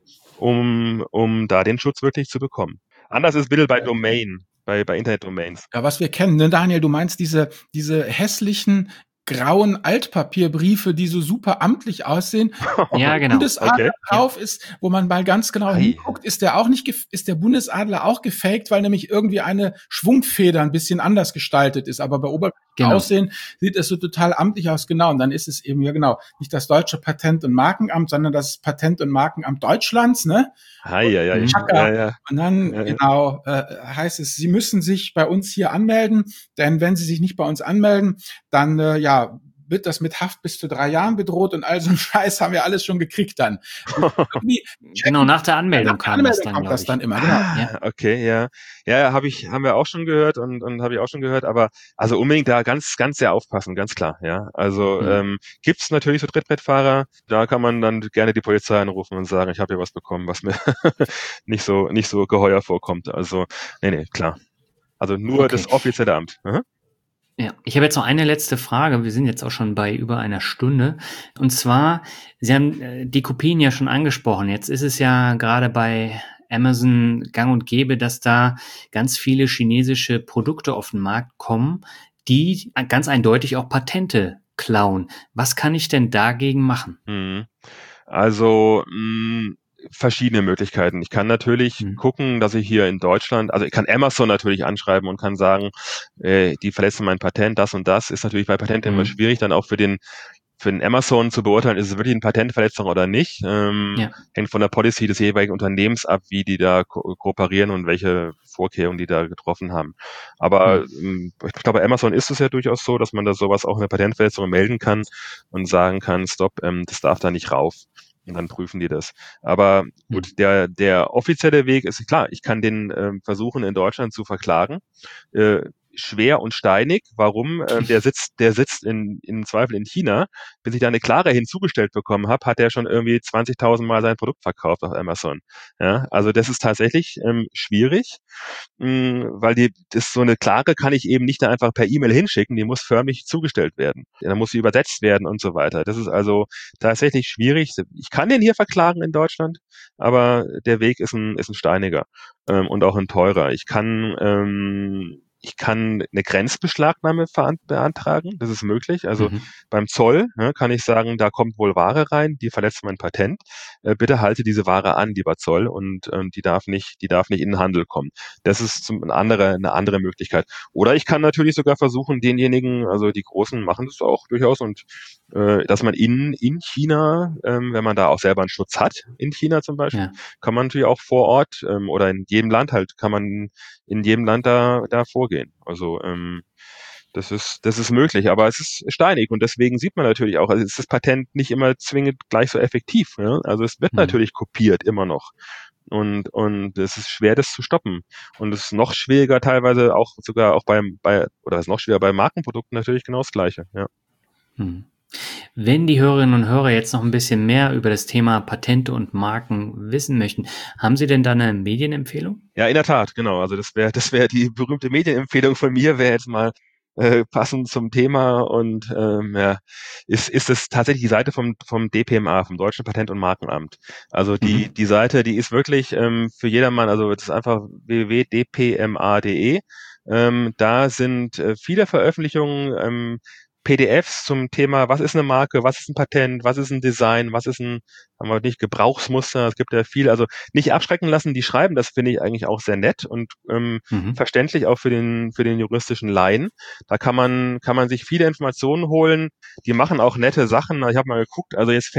um da den Schutz wirklich zu bekommen. Anders ist ein bisschen bei Domain, bei Internetdomains. Ja, was wir kennen, ne, Daniel, du meinst diese hässlichen grauen Altpapierbriefe, die so super amtlich aussehen. Ja, genau. Bundesadler drauf ist, wo man mal ganz genau hinguckt, ist der Bundesadler auch gefaked, weil nämlich irgendwie eine Schwungfeder ein bisschen anders gestaltet ist. Aber bei Aussehen sieht es so total amtlich aus, genau. Und dann ist es eben, ja genau, nicht das deutsche Patent- und Markenamt, sondern das Patent- und Markenamt Deutschlands, ne? Und dann, heißt es, Sie müssen sich bei uns hier anmelden, denn wenn Sie sich nicht bei uns anmelden, dann, wird das mit Haft bis zu 3 Jahren bedroht und all so ein Scheiß haben wir alles schon gekriegt dann. Genau, nach der Anmeldung kam das dann, kommt das dann immer, genau. Ja. Okay, ja. Ja, haben wir auch schon gehört und habe ich auch schon gehört, aber also unbedingt da ganz sehr aufpassen, ganz klar, ja. Also gibt's natürlich so Trittbrettfahrer, da kann man dann gerne die Polizei anrufen und sagen, ich habe hier was bekommen, was mir nicht so geheuer vorkommt. Also, nee, klar. Also nur das offizielle Amt. Ja, ich habe jetzt noch eine letzte Frage. Wir sind jetzt auch schon bei über einer Stunde. Und zwar, Sie haben die Kopien ja schon angesprochen. Jetzt ist es ja gerade bei Amazon gang und gäbe, dass da ganz viele chinesische Produkte auf den Markt kommen, die ganz eindeutig auch Patente klauen. Was kann ich denn dagegen machen? Also, verschiedene Möglichkeiten. Ich kann natürlich gucken, dass ich hier in Deutschland, also ich kann Amazon natürlich anschreiben und kann sagen, die verletzen mein Patent, das und das. Ist natürlich bei Patenten immer schwierig, dann auch für den Amazon zu beurteilen, ist es wirklich eine Patentverletzung oder nicht. Hängt von der Policy des jeweiligen Unternehmens ab, wie die da kooperieren und welche Vorkehrungen die da getroffen haben. Aber ich glaube, bei Amazon ist es ja durchaus so, dass man da sowas auch eine Patentverletzung melden kann und sagen kann, stopp, das darf da nicht rauf. Und dann prüfen die das. Aber gut, der offizielle Weg ist klar, ich kann den versuchen in Deutschland zu verklagen. Schwer und steinig. Warum? Der sitzt in Zweifel in China. Bis ich da eine Klare hinzugestellt bekommen habe, hat er schon irgendwie 20.000 Mal sein Produkt verkauft auf Amazon. Ja, also das ist tatsächlich schwierig, weil so eine Klare kann ich eben nicht einfach per E-Mail hinschicken, die muss förmlich zugestellt werden. Dann muss sie übersetzt werden und so weiter. Das ist also tatsächlich schwierig. Ich kann den hier verklagen in Deutschland, aber der Weg ist ein steiniger und auch ein teurer. Ich kann eine Grenzbeschlagnahme beantragen, das ist möglich. Also beim Zoll kann ich sagen, da kommt wohl Ware rein, die verletzt mein Patent. Bitte halte diese Ware an, lieber Zoll, und die darf nicht in den Handel kommen. Das ist eine andere Möglichkeit. Oder ich kann natürlich sogar versuchen, denjenigen, also die Großen machen das auch durchaus und dass man in China, wenn man da auch selber einen Schutz hat, in China zum Beispiel, kann man natürlich auch vor Ort oder in jedem Land halt, kann man in jedem Land da vorgehen. Also das ist möglich, aber es ist steinig und deswegen sieht man natürlich auch, also ist das Patent nicht immer zwingend gleich so effektiv. Ja? Also es wird natürlich kopiert immer noch. Und es ist schwer, das zu stoppen. Und es ist noch schwieriger teilweise auch sogar auch oder es ist noch schwieriger bei Markenprodukten natürlich genau das Gleiche, ja. Wenn die Hörerinnen und Hörer jetzt noch ein bisschen mehr über das Thema Patente und Marken wissen möchten, haben Sie denn da eine Medienempfehlung? Ja, in der Tat, genau. Also das wäre die berühmte Medienempfehlung von mir, wäre jetzt mal passend zum Thema und ist es tatsächlich die Seite vom DPMA, vom Deutschen Patent- und Markenamt. Also die Seite, die ist wirklich für jedermann, also das ist einfach www.dpma.de. Da sind viele Veröffentlichungen, PDFs zum Thema, was ist eine Marke, was ist ein Patent, was ist ein Design, was ist ein, haben wir nicht, Gebrauchsmuster, es gibt ja viel, also nicht abschrecken lassen, die schreiben, das finde ich eigentlich auch sehr nett und verständlich auch für den juristischen Laien. Da kann man sich viele Informationen holen, die machen auch nette Sachen, ich habe mal geguckt, also jetzt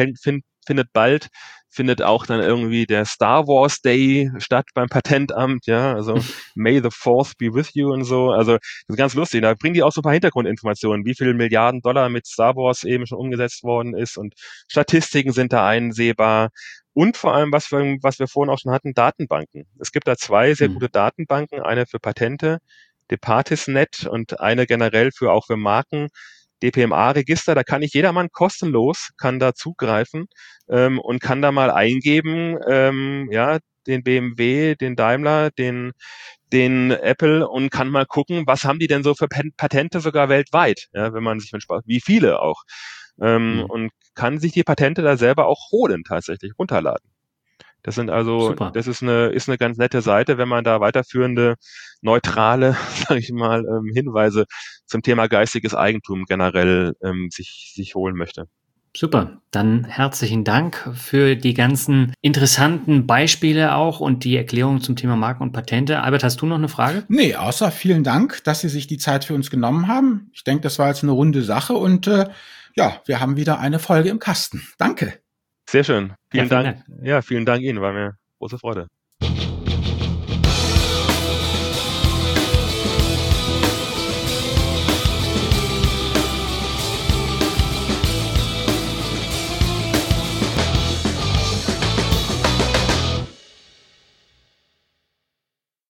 findet auch dann irgendwie der Star Wars Day statt beim Patentamt, ja, also May the Fourth be with you und so, also das ist ganz lustig, da bringen die auch so ein paar Hintergrundinformationen, wie viele Milliarden Dollar mit Star Wars eben schon umgesetzt worden ist und Statistiken sind da einsehbar und vor allem, was wir vorhin auch schon hatten, Datenbanken. Es gibt da zwei sehr gute Datenbanken, eine für Patente, Departisnet und eine generell auch für Marken, DPMA-Register, da kann jedermann kostenlos, kann da zugreifen und kann da mal eingeben, den BMW, den Daimler, den Apple und kann mal gucken, was haben die denn so für Patente sogar weltweit, ja, wenn man sich mit Spaß, wie viele auch, und kann sich die Patente da selber auch holen, tatsächlich runterladen. Das sind also, super. Das ist eine ganz nette Seite, wenn man da weiterführende, neutrale, sage ich mal, Hinweise zum Thema geistiges Eigentum generell sich holen möchte. Super, dann herzlichen Dank für die ganzen interessanten Beispiele auch und die Erklärung zum Thema Marken und Patente. Albert, hast du noch eine Frage? Nee, außer vielen Dank, dass Sie sich die Zeit für uns genommen haben. Ich denke, das war jetzt eine runde Sache und wir haben wieder eine Folge im Kasten. Danke. Sehr schön. Vielen Dank. Ja, vielen Dank Ihnen, war mir große Freude.